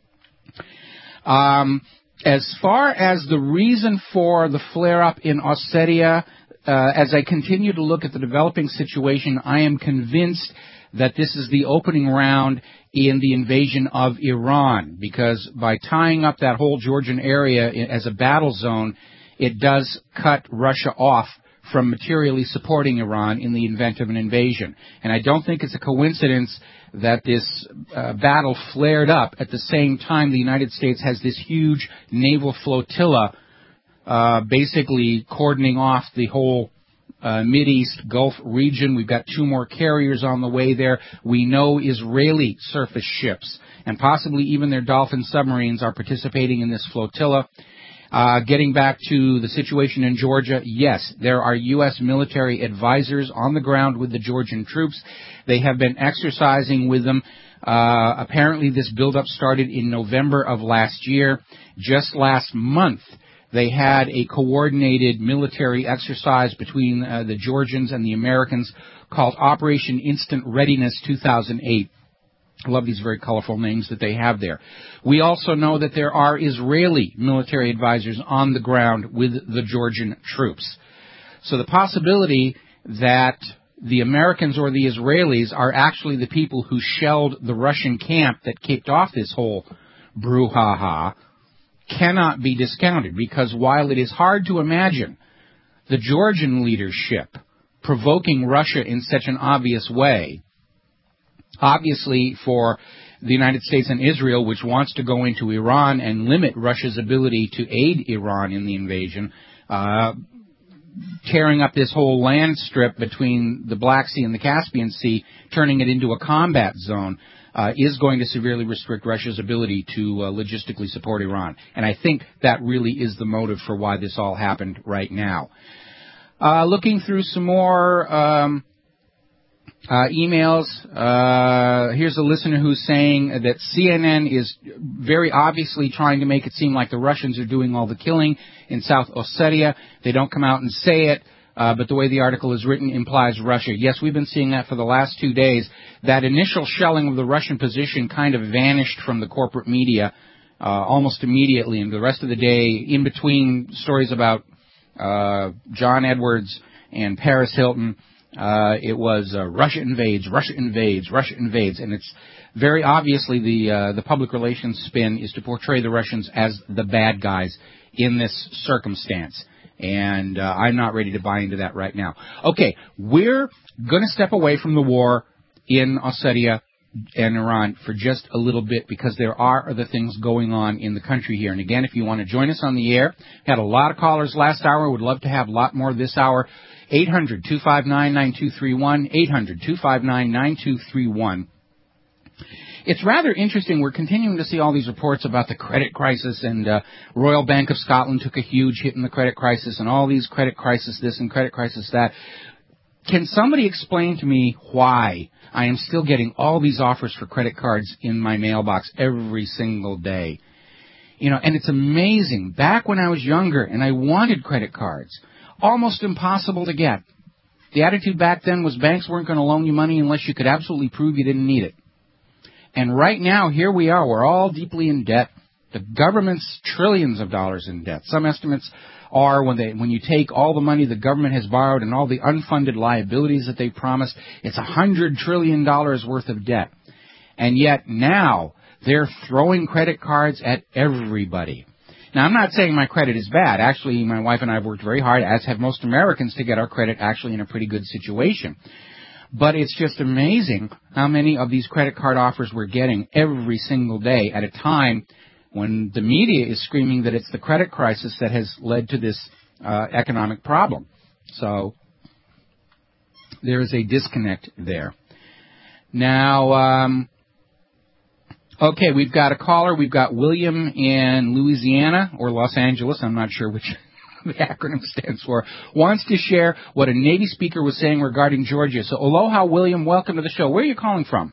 Um, as far as the reason for the flare-up in Ossetia, Uh, as I continue to look at the developing situation, I am convinced that this is the opening round in the invasion of Iran, because by tying up that whole Georgian area as a battle zone, it does cut Russia off from materially supporting Iran in the event of an invasion. And I don't think it's a coincidence that this uh, battle flared up at the same time the United States has this huge naval flotilla Uh, basically cordoning off the whole uh, Mideast Gulf region. We've got two more carriers on the way there. We know Israeli surface ships and possibly even their Dolphin submarines are participating in this flotilla. Uh, getting back to the situation in Georgia, yes, there are U S military advisors on the ground with the Georgian troops. They have been exercising with them. Uh, apparently this buildup started in November of last year. Just last month, they had a coordinated military exercise between uh, the Georgians and the Americans called Operation Instant Readiness two thousand eight. I love these very colorful names that they have there. We also know that there are Israeli military advisors on the ground with the Georgian troops. So the possibility that the Americans or the Israelis are actually the people who shelled the Russian camp that kicked off this whole brouhaha cannot be discounted, because while it is hard to imagine the Georgian leadership provoking Russia in such an obvious way, obviously for the United States and Israel, which wants to go into Iran and limit Russia's ability to aid Iran in the invasion, uh, tearing up this whole land strip between the Black Sea and the Caspian Sea, turning it into a combat zone, uh, is going to severely restrict Russia's ability to uh, logistically support Iran. And I think that really is the motive for why this all happened right now. Uh, looking through some more um, uh, emails, uh, here's a listener who's saying that C N N is very obviously trying to make it seem like the Russians are doing all the killing in South Ossetia. They don't come out and say it, uh, but the way the article is written implies Russia. Yes, we've been seeing that for the last two days. That initial shelling of the Russian position kind of vanished from the corporate media uh, almost immediately, and the rest of the day, in between stories about uh, John Edwards and Paris Hilton, uh, it was uh, Russia invades, Russia invades, Russia invades, and it's very obviously the uh, the public relations spin is to portray the Russians as the bad guys in this circumstance. And uh, I'm not ready to buy into that right now. Okay, we're going to step away from the war in Ossetia and Iran for just a little bit, because there are other things going on in the country here. And again, if you want to join us on the air, had a lot of callers last hour. Would love to have a lot more this hour. eight hundred, two five nine, nine two three one, eight hundred, two five nine, nine two three one. It's rather interesting. We're continuing to see all these reports about the credit crisis, and uh, Royal Bank of Scotland took a huge hit in the credit crisis, and all these credit crisis this and credit crisis that. Can somebody explain to me why I am still getting all these offers for credit cards in my mailbox every single day? You know, and it's amazing. Back when I was younger and I wanted credit cards, almost impossible to get. The attitude back then was banks weren't going to loan you money unless you could absolutely prove you didn't need it. And right now, here we are. We're all deeply in debt. The government's trillions of dollars in debt. Some estimates are when they when you take all the money the government has borrowed and all the unfunded liabilities that they promised, it's a hundred trillion dollars worth of debt. And yet now they're throwing credit cards at everybody. Now, I'm not saying my credit is bad. Actually, my wife and I have worked very hard, as have most Americans, to get our credit actually in a pretty good situation. But it's just amazing how many of these credit card offers we're getting every single day at a time when the media is screaming that it's the credit crisis that has led to this uh, economic problem. So there is a disconnect there. Now, um, okay, we've got a caller. We've got William in Louisiana or Los Angeles. I'm not sure which the acronym stands for. Wants to share what a Navy speaker was saying regarding Georgia. So aloha, William. Welcome to the show. Where are you calling from?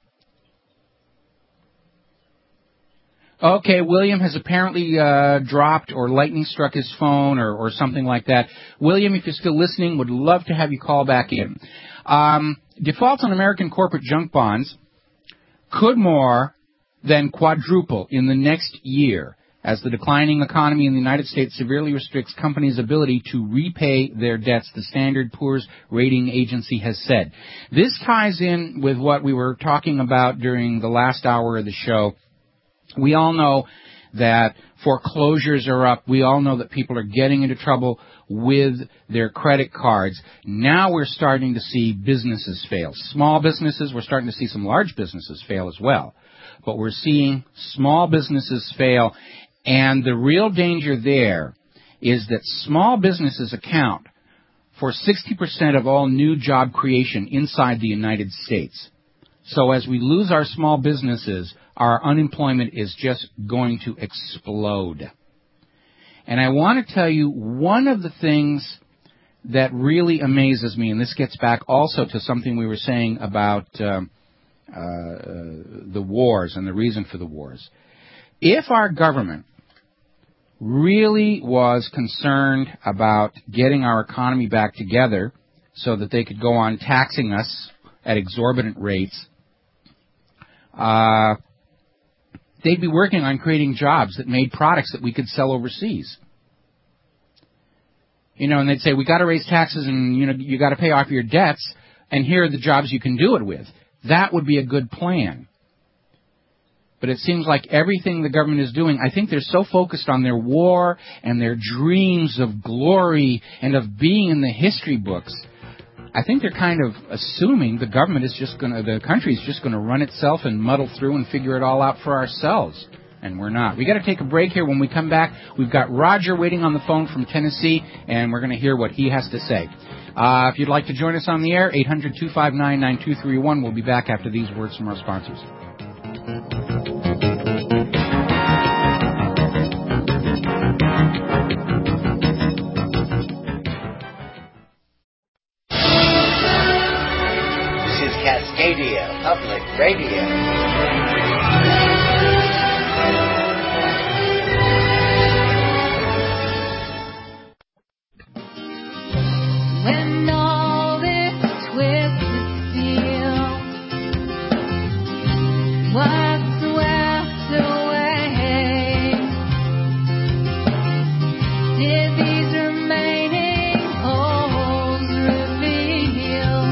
Okay, William has apparently uh, dropped or lightning struck his phone or, or something like that. William, if you're still listening, would love to have you call back in. Um, defaults on American corporate junk bonds could more than quadruple in the next year as the declining economy in the United States severely restricts companies' ability to repay their debts, the Standard and Poor's rating agency has said. This ties in with what we were talking about during the last hour of the show. We all know that foreclosures are up. We all know that people are getting into trouble with their credit cards. Now we're starting to see businesses fail. Small businesses, we're starting to see some large businesses fail as well. But we're seeing small businesses fail. And the real danger there is that small businesses account for sixty percent of all new job creation inside the United States. So as we lose our small businesses, our unemployment is just going to explode. And I want to tell you one of the things that really amazes me, and this gets back also to something we were saying about um, uh, the wars and the reason for the wars. If our government really was concerned about getting our economy back together so that they could go on taxing us at exorbitant rates, uh, they'd be working on creating jobs that made products that we could sell overseas. You know, and they'd say, we got to raise taxes and, you know, you got to pay off your debts, and here are the jobs you can do it with. That would be a good plan. But it seems like everything the government is doing, I think they're so focused on their war and their dreams of glory and of being in the history books. I think they're kind of assuming the government is just going to, the country is just going to run itself and muddle through and figure it all out for ourselves. And we're not. We got to take a break here. When we come back, we've got Roger waiting on the phone from Tennessee, and we're going to hear what he has to say. Uh, if you'd like to join us on the air, eight hundred, two five nine, nine two three one. We'll be back after these words from our sponsors. This is Cascadia Public Radio. When all this twisted steel was swept away, did these remaining holes reveal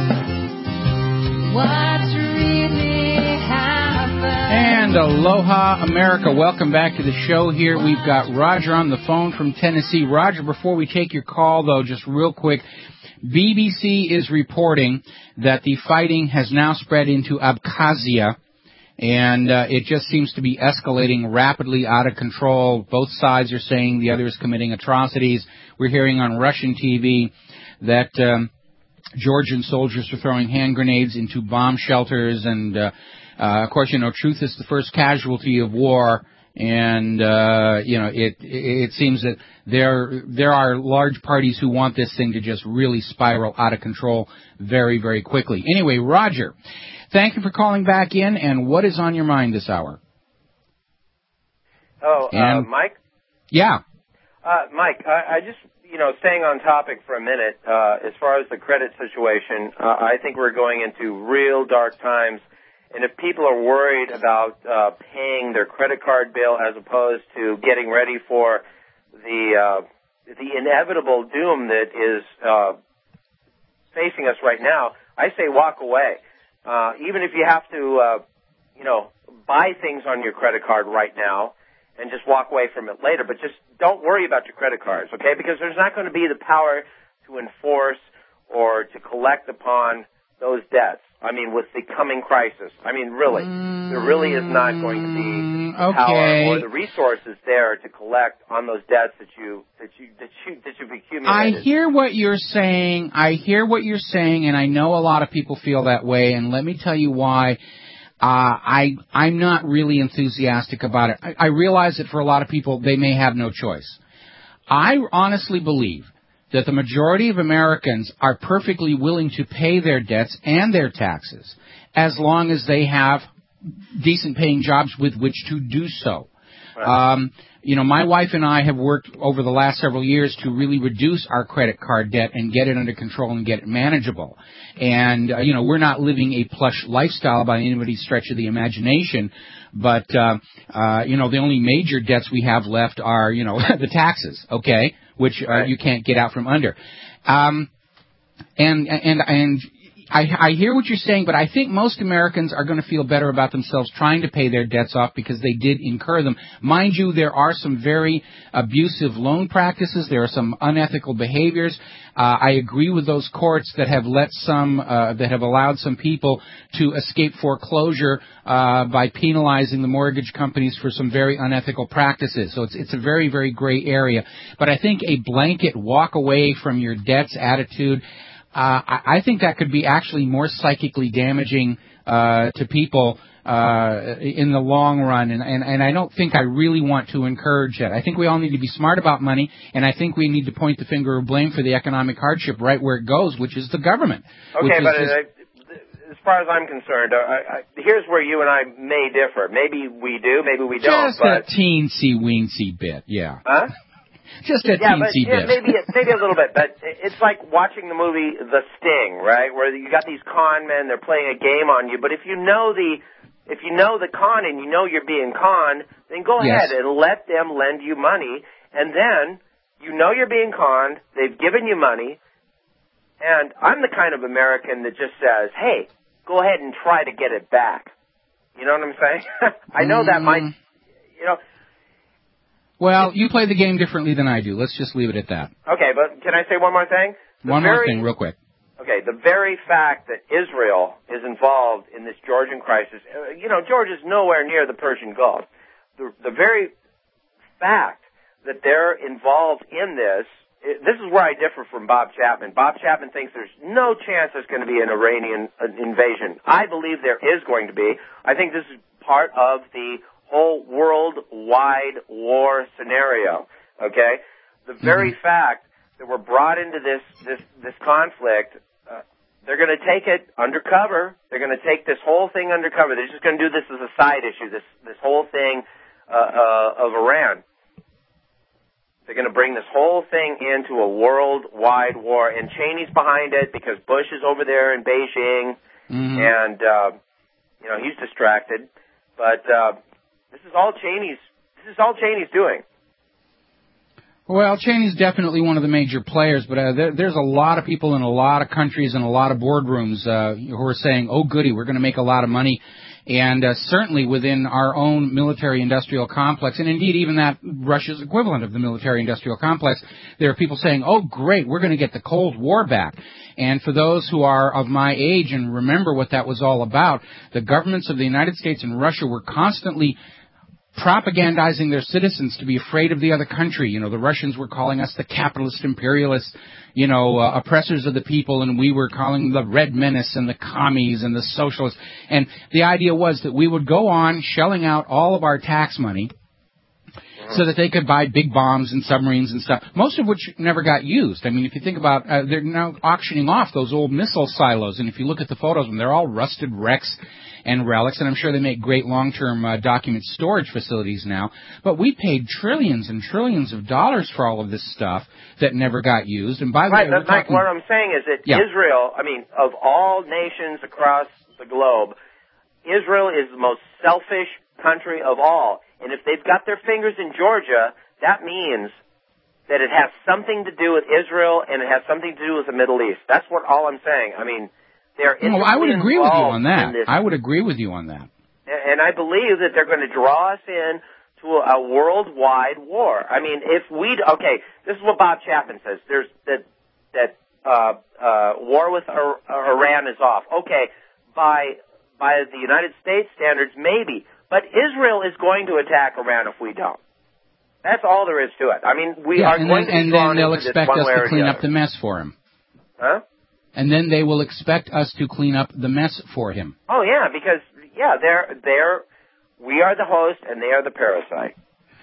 what really happened? And aloha, America. Welcome back to the show here. We've got Roger on the phone from Tennessee. Roger, before we take your call, though, just real quick, B B C is reporting that the fighting has now spread into Abkhazia, and uh, it just seems to be escalating rapidly out of control. Both sides are saying the other is committing atrocities. We're hearing on Russian T V that um, Georgian soldiers are throwing hand grenades into bomb shelters, and uh, uh, of course, you know, truth is the first casualty of war. And, uh, you know, it, it seems that there, there are large parties who want this thing to just really spiral out of control very, very quickly. Anyway, Roger, thank you for calling back in, and what is on your mind this hour? Oh, and, uh, Mike? Yeah. Uh, Mike, I, I just, you know, staying on topic for a minute, uh, as far as the credit situation, uh, I think we're going into real dark times. And if people are worried about uh, paying their credit card bill as opposed to getting ready for the uh, the inevitable doom that is uh, facing us right now, I say walk away. Uh, even if you have to, uh, you know, buy things on your credit card right now and just walk away from it later. But just don't worry about your credit cards, okay? Because there's not going to be the power to enforce or to collect upon those debts. I mean, with the coming crisis. I mean, really, mm, there really is not going to be the okay. power or the resources there to collect on those debts that you that you that you that you've accumulated. I hear what you're saying. I hear what you're saying, and I know a lot of people feel that way. And let me tell you why. Uh, I I'm not really enthusiastic about it. I, I realize that for a lot of people, they may have no choice. I honestly believe that the majority of Americans are perfectly willing to pay their debts and their taxes as long as they have decent paying jobs with which to do so. Right. Um, you know, my wife and I have worked over the last several years to really reduce our credit card debt and get it under control and get it manageable. And, uh, you know, we're not living a plush lifestyle by anybody's stretch of the imagination. But, uh, uh, you know, the only major debts we have left are, you know, the taxes, okay, which uh, you can't get out from under. Um, and, and, and I, I hear what you're saying, but I think most Americans are going to feel better about themselves trying to pay their debts off because they did incur them. Mind you, there are some very abusive loan practices. There are some unethical behaviors. Uh, I agree with those courts that have let some, uh, that have allowed some people to escape foreclosure uh, by penalizing the mortgage companies for some very unethical practices. So it's it's a very, very gray area. But I think a blanket walk away from your debts attitude, Uh, I, I think that could be actually more psychically damaging uh, to people uh, in the long run, and, and, and I don't think I really want to encourage that. I think we all need to be smart about money, and I think we need to point the finger of blame for the economic hardship right where it goes, which is the government. Okay, but just, uh, as far as I'm concerned, uh, I, I, here's where you and I may differ. Maybe we do, maybe we don't. Just but... a teensy-weensy bit, yeah. Huh? Just a yeah, but, teensy yeah, bit. maybe, maybe a little bit, but it's like watching the movie The Sting, right, where you got these con men, they're playing a game on you, but if you know the if you know the con and you know you're being conned, then go Yes. ahead and let them lend you money, and then you know you're being conned, they've given you money, and I'm the kind of American that just says, hey, go ahead and try to get it back. You know what I'm saying? I know that might, you know. Well, you play the game differently than I do. Let's just leave it at that. Okay, but can I say one more thing? The One very, more thing, real quick. Okay, the very fact that Israel is involved in this Georgian crisis, uh, you know, Georgia's nowhere near the Persian Gulf. The, the very fact that they're involved in this, it, this is where I differ from Bob Chapman. Bob Chapman thinks there's no chance there's going to be an Iranian uh, invasion. I believe there is going to be. I think this is part of the whole worldwide war scenario, okay? The very mm-hmm. fact that we're brought into this, this, this conflict, uh, they're going to take it undercover. They're going to take this whole thing undercover. They're just going to do this as a side issue, this, this whole thing uh, uh, of Iran. They're going to bring this whole thing into a worldwide war, and Cheney's behind it because Bush is over there in Beijing, mm-hmm. and, uh, you know, he's distracted. But uh, this is all Cheney's, this is all Cheney's doing. Well, Cheney's definitely one of the major players, but uh, there, there's a lot of people in a lot of countries and a lot of boardrooms uh, who are saying, oh, goody, we're going to make a lot of money. And uh, certainly within our own military-industrial complex, and indeed even that Russia's equivalent of the military-industrial complex, there are people saying, oh, great, we're going to get the Cold War back. And for those who are of my age and remember what that was all about, the governments of the United States and Russia were constantly propagandizing their citizens to be afraid of the other country. You know, the Russians were calling us the capitalist imperialists, you know, uh, oppressors of the people, and we were calling them the red menace and the commies and the socialists. And the idea was that we would go on shelling out all of our tax money so that they could buy big bombs and submarines and stuff, most of which never got used. I mean, if you think about, uh, they're now auctioning off those old missile silos, and if you look at the photos, they're all rusted wrecks and relics, and I'm sure they make great long-term uh, document storage facilities now. But we paid trillions and trillions of dollars for all of this stuff that never got used. And by the right, way, but Mike, talking, what I'm saying is that yeah. Israel, I mean, of all nations across the globe, Israel is the most selfish country of all. And if they've got their fingers in Georgia, that means that it has something to do with Israel and it has something to do with the Middle East. That's what all I'm saying. I mean, they're well, I would agree with you on that. This, I would agree with you on that. And I believe that they're going to draw us in to a, a worldwide war. I mean, if we okay, this is what Bob Chapman says. There's that that uh, uh, war with Iran is off. Okay, by by the United States standards, maybe, but Israel is going to attack Iran if we don't. That's all there is to it. I mean, we yeah, are and going then, to be and drawn then they'll into this expect one us way to or clean the up other. the mess for him. Huh? And then they will expect us to clean up the mess for him. Oh yeah, because yeah, they're they're we are the host and they are the parasite.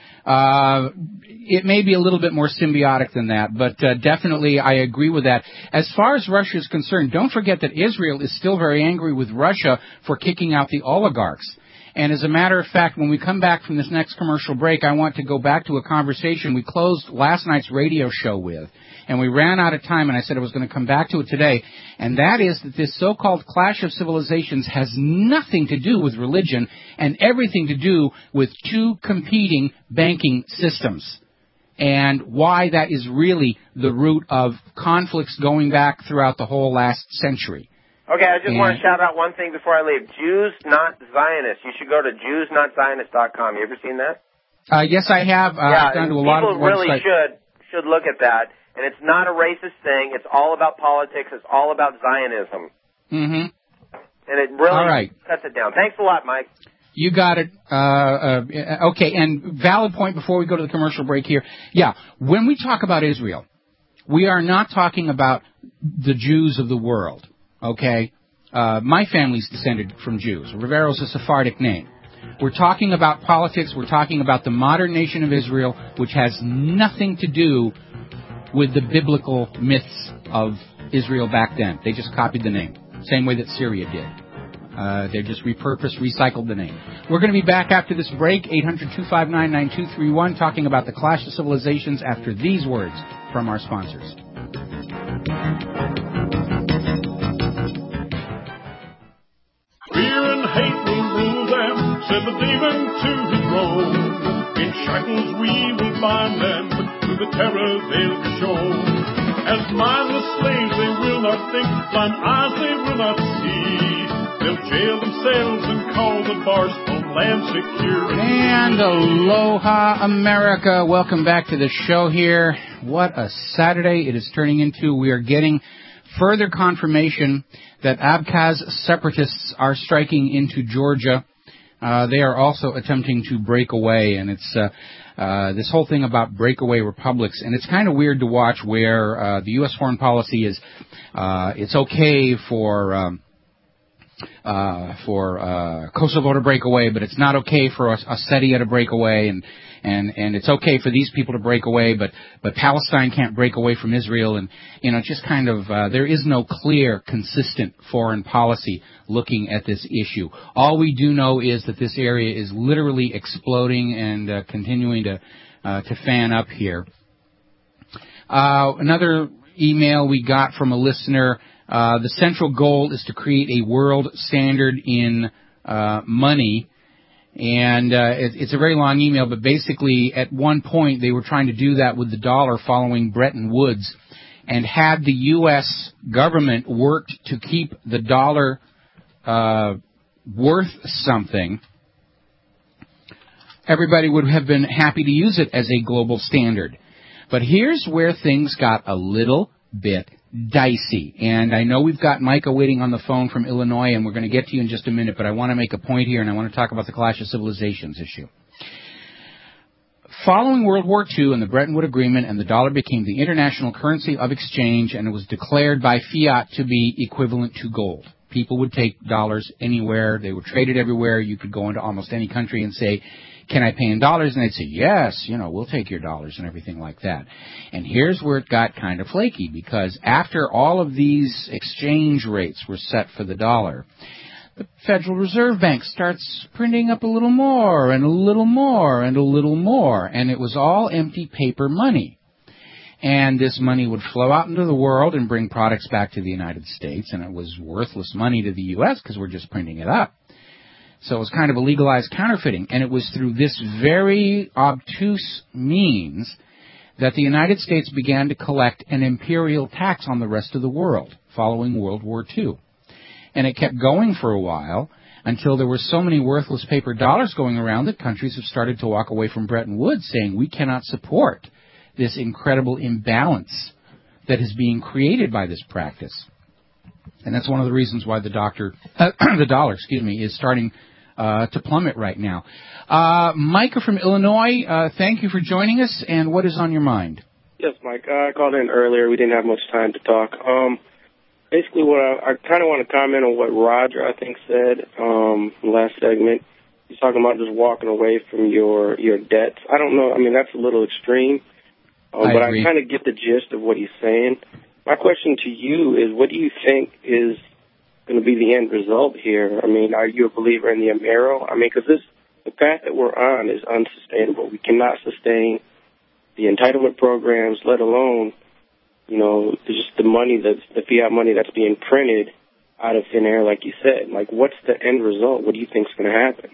Uh, it may be a little bit more symbiotic than that, but uh, definitely I agree with that. As far as Russia is concerned, don't forget that Israel is still very angry with Russia for kicking out the oligarchs. And as a matter of fact, when we come back from this next commercial break, I want to go back to a conversation we closed last night's radio show with. And we ran out of time, and I said I was going to come back to it today. And that is that this so-called clash of civilizations has nothing to do with religion and everything to do with two competing banking systems. And why that is really the root of conflicts going back throughout the whole last century. Okay, I just and, want to shout out one thing before I leave. Jews Not Zionists. You should go to Jews Not Zionists dot com. You ever seen that? Uh, yes, I have. Uh, yeah, I've gone to a lot of people really websites. should should look at that. And it's not a racist thing. It's all about politics. It's all about Zionism. Mm-hmm. And it really all right. cuts it down. Thanks a lot, Mike. You got it. Uh, uh, okay, and valid point before we go to the commercial break here. Yeah, when we talk about Israel, we are not talking about the Jews of the world, okay? Uh, my family's descended from Jews. Rivero's a Sephardic name. We're talking about politics. We're talking about the modern nation of Israel, which has nothing to do with the biblical myths of Israel back then. They just copied the name, same way that Syria did. Uh, they just repurposed, recycled the name. We're going to be back after this break, eight hundred, two five nine, nine two three one, talking about the clash of civilizations after these words from our sponsors. Fear and hate will rule their send the demon to his road. In shackles we will bind them, through the terror they'll be shown. As mindless slaves they will not think, blind eyes they will not see. They'll jail themselves and call the bars Homeland Security. And aloha, America. Welcome back to the show here. What a Saturday it is turning into. We are getting further confirmation that Abkhaz separatists are striking into Georgia. Uh, they are also attempting to break away, and it's uh, uh, this whole thing about breakaway republics. And it's kind of weird to watch where uh, the U S foreign policy is uh, it's okay for um, uh, for uh, Kosovo to break away, but it's not okay for Os- Ossetia to break away, and and and it's okay for these people to break away, but but Palestine can't break away from Israel, and you know, just kind of uh, there is no clear, consistent foreign policy looking at this issue. All we do know is that this area is literally exploding and uh, continuing to uh, to fan up here. Uh, another email we got from a listener. Uh, the central goal is to create a world standard in uh, money. And uh, it, it's a very long email, but basically at one point they were trying to do that with the dollar following Bretton Woods. And had the U S government worked to keep the dollar uh, worth something, everybody would have been happy to use it as a global standard. But here's where things got a little bit dicey. And I know we've got Micah waiting on the phone from Illinois, and we're going to get to you in just a minute, but I want to make a point here, and I want to talk about the Clash of Civilizations issue. Following World War Two and the Bretton Woods Agreement, and the dollar became the international currency of exchange, and it was declared by fiat to be equivalent to gold. People would take dollars anywhere. They were traded everywhere. You could go into almost any country and say, can I pay in dollars? And they'd say, yes, you know, we'll take your dollars and everything like that. And here's where it got kind of flaky, because after all of these exchange rates were set for the dollar, the Federal Reserve Bank starts printing up a little more and a little more and a little more, and it was all empty paper money. And this money would flow out into the world and bring products back to the United States, and it was worthless money to the U S because we're just printing it up. So it was kind of a legalized counterfeiting, and it was through this very obtuse means that the United States began to collect an imperial tax on the rest of the world following World War Two. And it kept going for a while until there were so many worthless paper dollars going around that countries have started to walk away from Bretton Woods, saying we cannot support this incredible imbalance that is being created by this practice. And that's one of the reasons why the doctor, uh, the dollar, excuse me, is starting uh, to plummet right now. Uh, Micah from Illinois, uh, thank you for joining us. And what is on your mind? Yes, Mike. Uh, I called in earlier. We didn't have much time to talk. Um, basically, what I, I kind of want to comment on what Roger, I think, said um, last segment. He's talking about just walking away from your your debts. I don't know. I mean, that's a little extreme. Um, I but agree. I kind of get the gist of what he's saying. My question to you is, what do you think is going to be the end result here? I mean, are you a believer in the Amero? I mean, because this the path that we're on is unsustainable. We cannot sustain the entitlement programs, let alone, you know, just the money, that's, the fiat money that's being printed out of thin air, like you said. Like, what's the end result? What do you think is going to happen?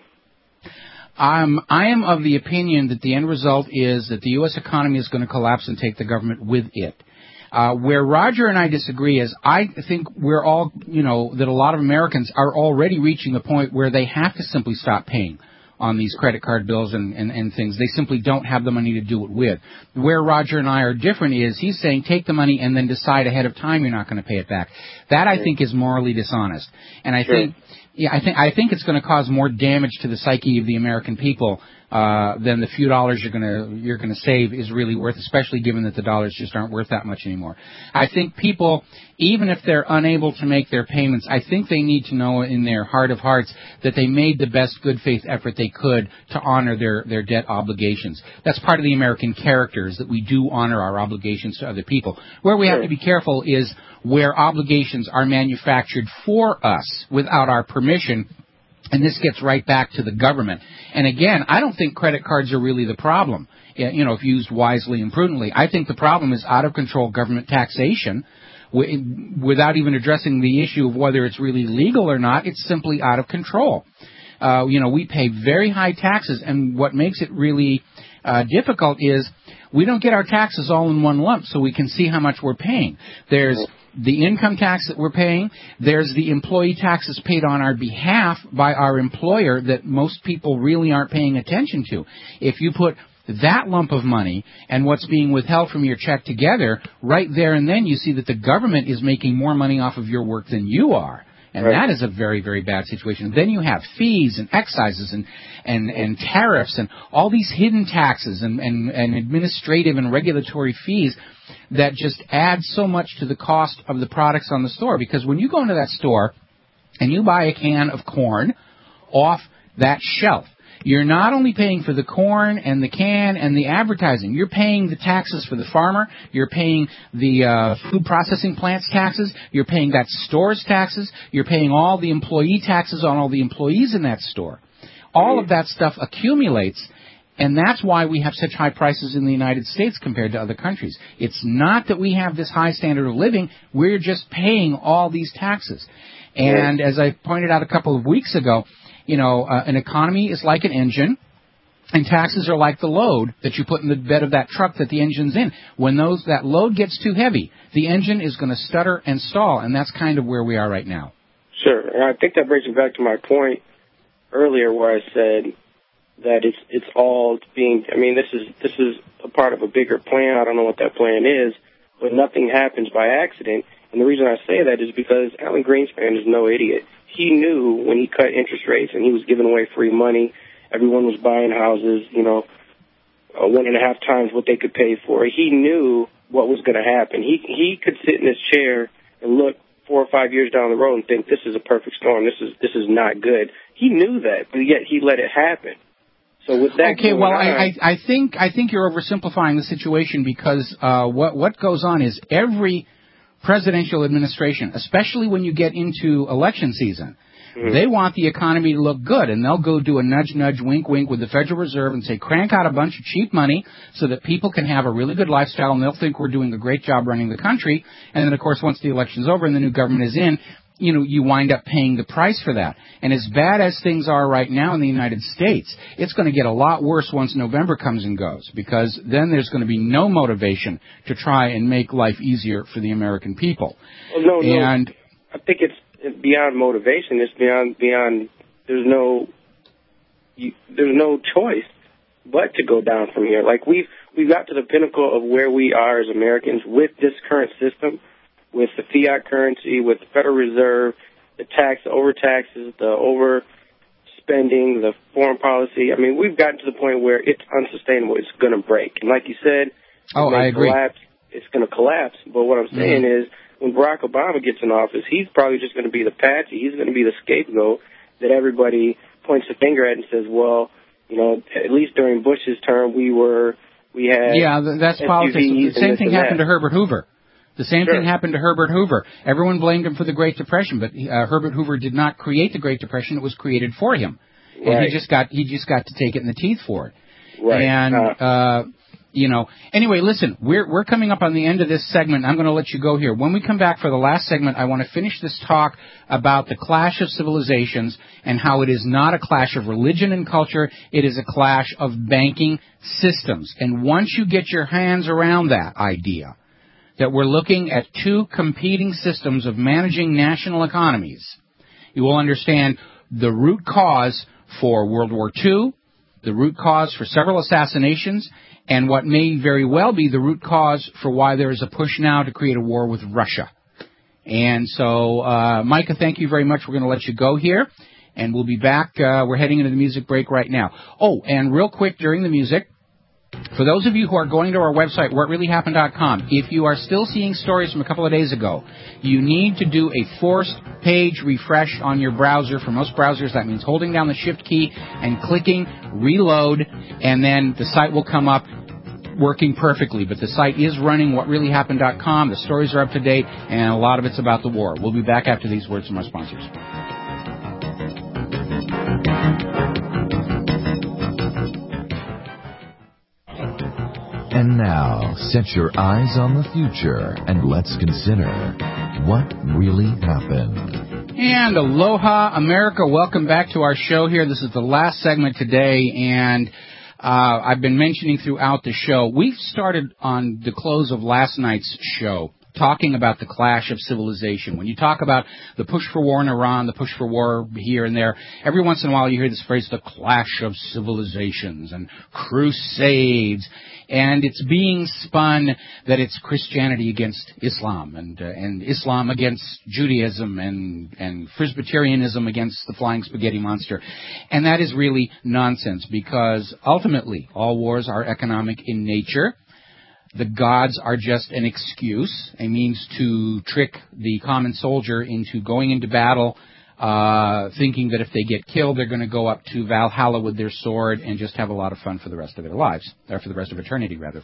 Um, I am of the opinion that the end result is that the U S economy is going to collapse and take the government with it. Uh, where Roger and I disagree is I think we're all, you know, that a lot of Americans are already reaching the point where they have to simply stop paying on these credit card bills and, and, and things. They simply don't have the money to do it with. Where Roger and I are different is he's saying take the money and then decide ahead of time you're not going to pay it back. That, I think, is morally dishonest. And I think... Yeah, I think I think it's going to cause more damage to the psyche of the American people uh, than the few dollars you're going to you're going to save is really worth, especially given that the dollars just aren't worth that much anymore. I think people, even if they're unable to make their payments, I think they need to know in their heart of hearts that they made the best good faith effort they could to honor their their debt obligations. That's part of the American character, is that we do honor our obligations to other people. Where we have to be careful is where obligations are manufactured for us without our permission, and this gets right back to the government. And again, I don't think credit cards are really the problem, you know, if used wisely and prudently. I think the problem is out-of-control government taxation. Without even addressing the issue of whether it's really legal or not, it's simply out of control. Uh, you know, we pay very high taxes, and what makes it really uh, difficult is we don't get our taxes all in one lump so we can see how much we're paying. There's the income tax that we're paying. There's the employee taxes paid on our behalf by our employer that most people really aren't paying attention to. If you put that lump of money and what's being withheld from your check together, right there and then you see that the government is making more money off of your work than you are. And right. that is a very, very bad situation. Then you have fees and excises and, and, and tariffs and all these hidden taxes and, and, and administrative and regulatory fees that just add so much to the cost of the products on the store. Because when you go into that store and you buy a can of corn off that shelf, you're not only paying for the corn and the can and the advertising. You're paying the taxes for the farmer. You're paying the uh, food processing plant's taxes. You're paying that store's taxes. You're paying all the employee taxes on all the employees in that store. All of that stuff accumulates, and that's why we have such high prices in the United States compared to other countries. It's not that we have this high standard of living. We're just paying all these taxes. And as I pointed out a couple of weeks ago, you know, uh, an economy is like an engine, and taxes are like the load that you put in the bed of that truck that the engine's in. When those that load gets too heavy, the engine is going to stutter and stall, and that's kind of where we are right now. Sure, and I think that brings me back to my point earlier where I said that it's it's all being. I mean, this is this is a part of a bigger plan. I don't know what that plan is, but nothing happens by accident. And the reason I say that is because Alan Greenspan is no idiot. He knew when he cut interest rates and he was giving away free money, everyone was buying houses, you know, uh, one and a half times what they could pay for. He knew what was going to happen. He he could sit in his chair and look four or five years down the road and think this is a perfect storm. This is this is not good. He knew that, but yet he let it happen. So with that, okay, well, on, I, I I think I think you're oversimplifying the situation because uh, what what goes on is every presidential administration, especially when you get into election season, mm-hmm. they want the economy to look good, and they'll go do a nudge, nudge, wink, wink with the Federal Reserve and say, crank out a bunch of cheap money so that people can have a really good lifestyle, and they'll think we're doing a great job running the country. And then, of course, once the election's over and the new government is in, you know, you wind up paying the price for that. And as bad as things are right now in the United States, it's going to get a lot worse once November comes and goes, because then there's going to be no motivation to try and make life easier for the American people. Well, no, and no. I think it's beyond motivation. It's beyond, beyond, there's no, you, there's no choice but to go down from here. Like, we've, we've got to the pinnacle of where we are as Americans with this current system, with the fiat currency, with the Federal Reserve, the tax, the overtaxes, the overspending, the foreign policy. I mean, we've gotten to the point where it's unsustainable. It's going to break. And like you said, oh, I agree. Collapse, it's going to collapse. But what I'm saying mm-hmm. is, when Barack Obama gets in office, he's probably just going to be the patsy. He's going to be the scapegoat that everybody points the finger at and says, well, you know, at least during Bush's term, we were, we had yeah, that's S U Vs politics. The same thing happened that. to Herbert Hoover. The same sure. thing happened to Herbert Hoover. Everyone blamed him for the Great Depression, but uh, Herbert Hoover did not create the Great Depression. It was created for him. Right. And he just got he just got to take it in the teeth for it. Right. And, uh, uh, you know, anyway, listen, we're we're coming up on the end of this segment. I'm going to let you go here. When we come back for the last segment, I want to finish this talk about the clash of civilizations and how it is not a clash of religion and culture. It is a clash of banking systems. And once you get your hands around that idea, that we're looking at two competing systems of managing national economies, you will understand the root cause for World War Two, the root cause for several assassinations, and what may very well be the root cause for why there is a push now to create a war with Russia. And so, uh, Micah, thank you very much. We're going to let you go here, and we'll be back. Uh, we're heading into the music break right now. Oh, and real quick during the music, for those of you who are going to our website, what really happened dot com, if you are still seeing stories from a couple of days ago, you need to do a forced page refresh on your browser. For most browsers, that means holding down the Shift key and clicking reload, and then the site will come up working perfectly. But the site is running, what really happened dot com. The stories are up to date, and a lot of it's about the war. We'll be back after these words from our sponsors. And now, set your eyes on the future and let's consider what really happened. And aloha, America. Welcome back to our show here. This is the last segment today, and uh, I've been mentioning throughout the show, we've started on the close of last night's show talking about the clash of civilization. When you talk about the push for war in Iran, the push for war here and there, every once in a while you hear this phrase, the clash of civilizations and crusades. And it's being spun that it's Christianity against Islam and uh, and Islam against Judaism and, and Presbyterianism against the flying spaghetti monster. And that is really nonsense because ultimately all wars are economic in nature. The gods are just an excuse, a means to trick the common soldier into going into battle uh, thinking that if they get killed, they're going to go up to Valhalla with their sword and just have a lot of fun for the rest of their lives, or for the rest of eternity, rather.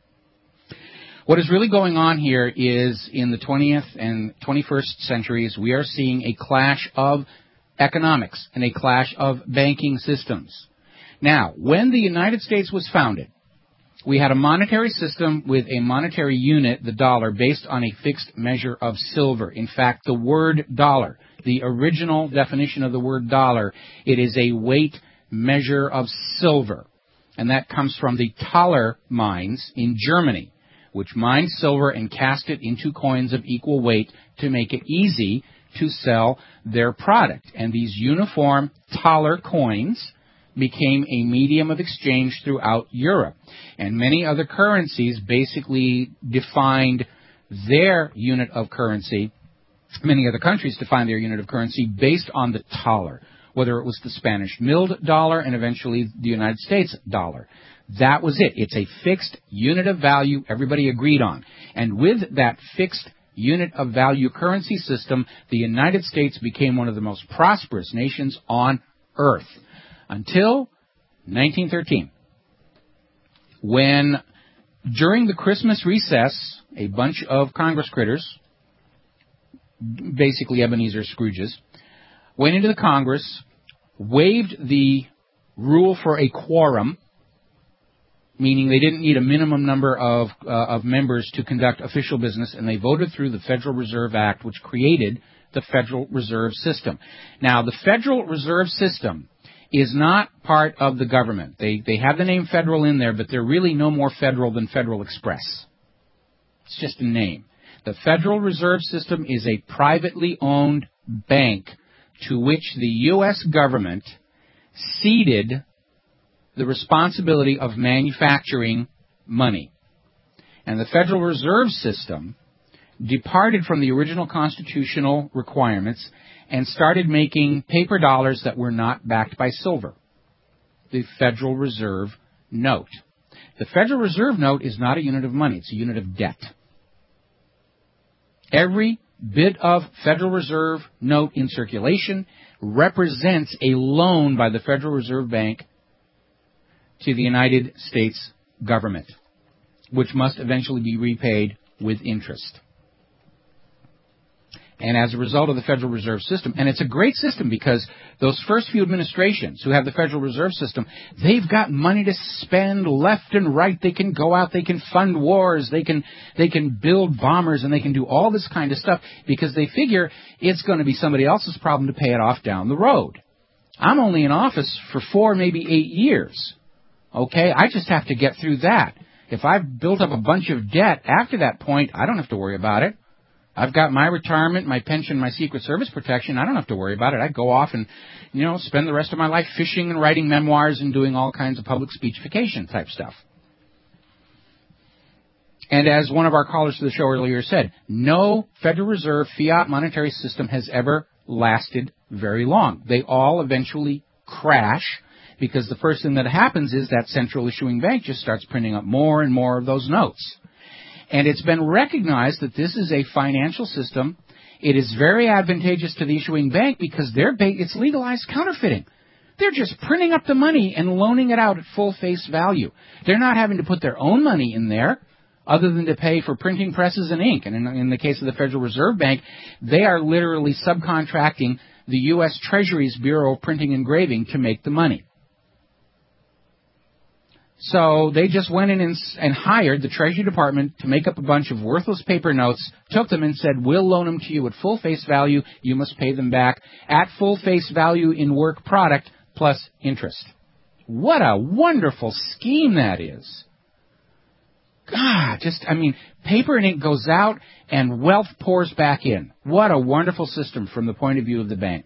What is really going on here is in the twentieth and twenty-first centuries, we are seeing a clash of economics and a clash of banking systems. Now, when the United States was founded, we had a monetary system with a monetary unit, the dollar, based on a fixed measure of silver. In fact, the word dollar, the original definition of the word dollar, it is a weight measure of silver. And that comes from the Thaler mines in Germany, which mined silver and cast it into coins of equal weight to make it easy to sell their product. And these uniform Thaler coins became a medium of exchange throughout Europe. And many other currencies basically defined their unit of currency, many other countries defined their unit of currency based on the thaler, whether it was the Spanish milled dollar and eventually the United States dollar. That was it. It's a fixed unit of value everybody agreed on. And with that fixed unit of value currency system, the United States became one of the most prosperous nations on earth. Until nineteen thirteen, when during the Christmas recess, a bunch of Congress critters, basically Ebenezer Scrooges, went into the Congress, waived the rule for a quorum, meaning they didn't need a minimum number of, uh, of members to conduct official business, and they voted through the Federal Reserve Act, which created the Federal Reserve System. Now, the Federal Reserve System is not part of the government. They they have the name federal in there, but they're really no more federal than Federal Express. It's just a name. The Federal Reserve System is a privately owned bank to which the U S government ceded the responsibility of manufacturing money. And the Federal Reserve System departed from the original constitutional requirements and started making paper dollars that were not backed by silver. The Federal Reserve Note. The Federal Reserve Note is not a unit of money. It's a unit of debt. Every bit of Federal Reserve Note in circulation represents a loan by the Federal Reserve Bank to the United States government, which must eventually be repaid with interest. And as a result of the Federal Reserve System, and it's a great system because those first few administrations who have the Federal Reserve System, they've got money to spend left and right. They can go out, they can fund wars, they can they can build bombers, and they can do all this kind of stuff because they figure it's going to be somebody else's problem to pay it off down the road. I'm only in office for four, maybe eight years. Okay, I just have to get through that. If I've built up a bunch of debt after that point, I don't have to worry about it. I've got my retirement, my pension, my Secret Service protection. I don't have to worry about it. I go off and, you know, spend the rest of my life fishing and writing memoirs and doing all kinds of public speechification type stuff. And as one of our callers to the show earlier said, no Federal Reserve fiat monetary system has ever lasted very long. They all eventually crash because the first thing that happens is that central issuing bank just starts printing up more and more of those notes. And it's been recognized that this is a financial system. It is very advantageous to the issuing bank because they're ba- it's legalized counterfeiting. They're just printing up the money and loaning it out at full face value. They're not having to put their own money in there other than to pay for printing presses and ink. And in, in the case of the Federal Reserve Bank, they are literally subcontracting the U S Treasury's Bureau of Printing and Engraving to make the money. So they just went in and, and hired the Treasury Department to make up a bunch of worthless paper notes, took them and said, we'll loan them to you at full face value. You must pay them back at full face value in work product plus interest. What a wonderful scheme that is. God, just, I mean, paper and ink goes out and wealth pours back in. What a wonderful system from the point of view of the bank.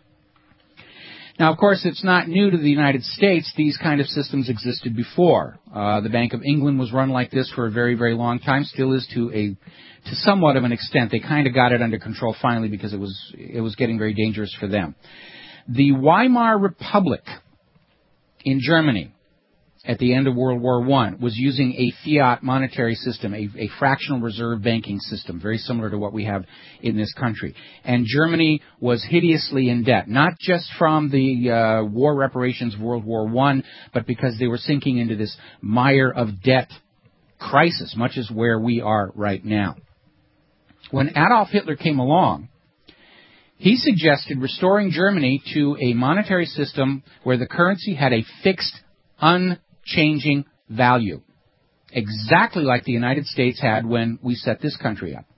Now, of course, it's not new to the United States. These kind of systems existed before. Uh, the Bank of England was run like this for a very, very long time, still is to a to somewhat of an extent. They kind of got it under control finally because it was it was getting very dangerous for them. The Weimar Republic in Germany at the end of World War One was using a fiat monetary system, a, a fractional reserve banking system, very similar to what we have in this country. And Germany was hideously in debt, not just from the uh, war reparations of World War One, but because they were sinking into this mire of debt crisis, much as where we are right now. When Adolf Hitler came along, he suggested restoring Germany to a monetary system where the currency had a fixed, unchanging value, exactly like the United States had when we set this country up.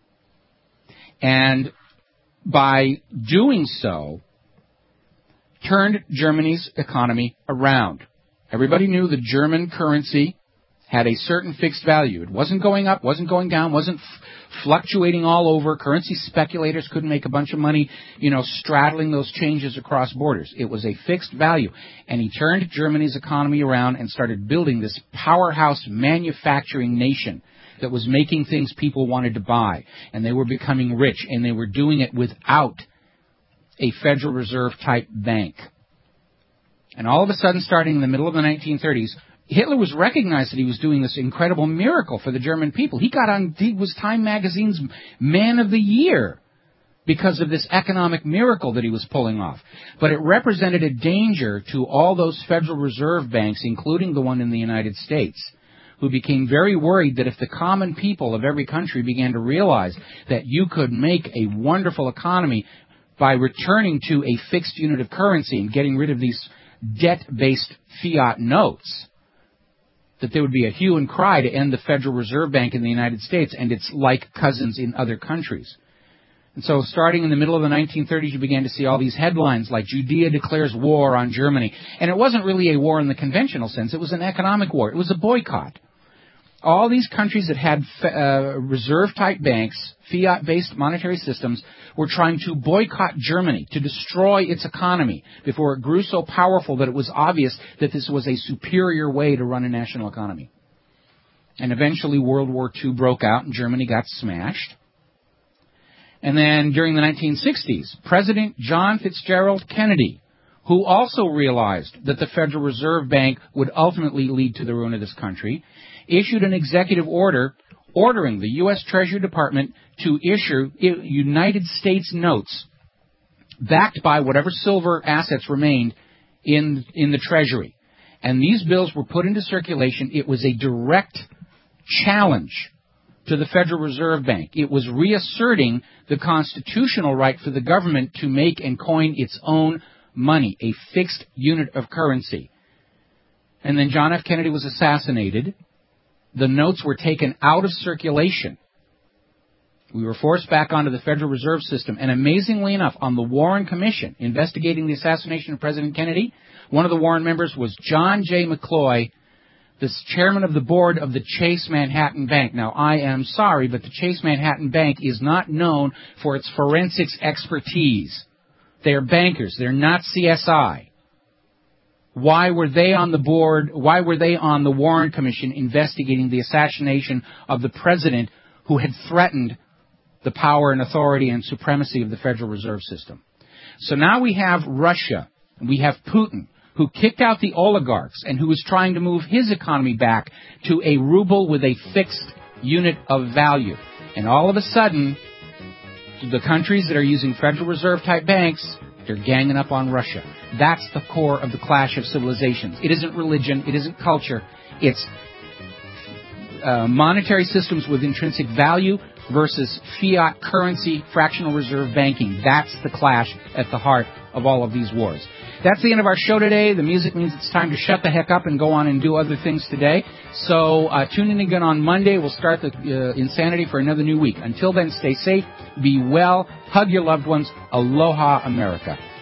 And by doing so, turned Germany's economy around. Everybody knew the German currency had a certain fixed value. It wasn't going up, wasn't going down, wasn't f- fluctuating all over. Currency speculators couldn't make a bunch of money, you know, straddling those changes across borders. It was a fixed value. And he turned Germany's economy around and started building this powerhouse manufacturing nation that was making things people wanted to buy. And they were becoming rich, and they were doing it without a Federal Reserve type bank. And all of a sudden, starting in the middle of the nineteen thirties, Hitler was recognized that he was doing this incredible miracle for the German people. He got on, he was Time Magazine's Man of the Year because of this economic miracle that he was pulling off. But it represented a danger to all those Federal Reserve banks, including the one in the United States, who became very worried that if the common people of every country began to realize that you could make a wonderful economy by returning to a fixed unit of currency and getting rid of these debt-based fiat notes, that there would be a hue and cry to end the Federal Reserve Bank in the United States and its like cousins in other countries. And so starting in the middle of the nineteen thirties, you began to see all these headlines like Judea declares war on Germany. And it wasn't really a war in the conventional sense. It was an economic war. It was a boycott. All these countries that had uh, reserve-type banks, fiat-based monetary systems, were trying to boycott Germany, to destroy its economy before it grew so powerful that it was obvious that this was a superior way to run a national economy. And eventually World War Two broke out and Germany got smashed. And then during the nineteen sixties, President John Fitzgerald Kennedy, who also realized that the Federal Reserve Bank would ultimately lead to the ruin of this country, issued an executive order ordering the U S Treasury Department to issue United States notes backed by whatever silver assets remained in, in the Treasury. And these bills were put into circulation. It was a direct challenge to the Federal Reserve Bank. It was reasserting the constitutional right for the government to make and coin its own money, a fixed unit of currency. And then John F. Kennedy was assassinated. The notes were taken out of circulation. We were forced back onto the Federal Reserve System. And amazingly enough, on the Warren Commission investigating the assassination of President Kennedy, one of the Warren members was John J. McCloy, the chairman of the board of the Chase Manhattan Bank. Now, I am sorry, but the Chase Manhattan Bank is not known for its forensics expertise. They're bankers. They're not C S I. Why were they on the board, why were they on the Warren Commission investigating the assassination of the president who had threatened the power and authority and supremacy of the Federal Reserve System? So now we have Russia, and we have Putin, who kicked out the oligarchs and who is trying to move his economy back to a ruble with a fixed unit of value. And all of a sudden, the countries that are using Federal Reserve type banks, they're ganging up on Russia. That's the core of the clash of civilizations. It isn't religion. It isn't culture. It's uh, monetary systems with intrinsic value versus fiat currency fractional reserve banking. That's the clash at the heart of all of these wars. That's the end of our show today. The music means it's time to shut the heck up and go on and do other things today. So uh, tune in again on Monday. We'll start the uh, insanity for another new week. Until then, stay safe, be well, hug your loved ones. Aloha, America.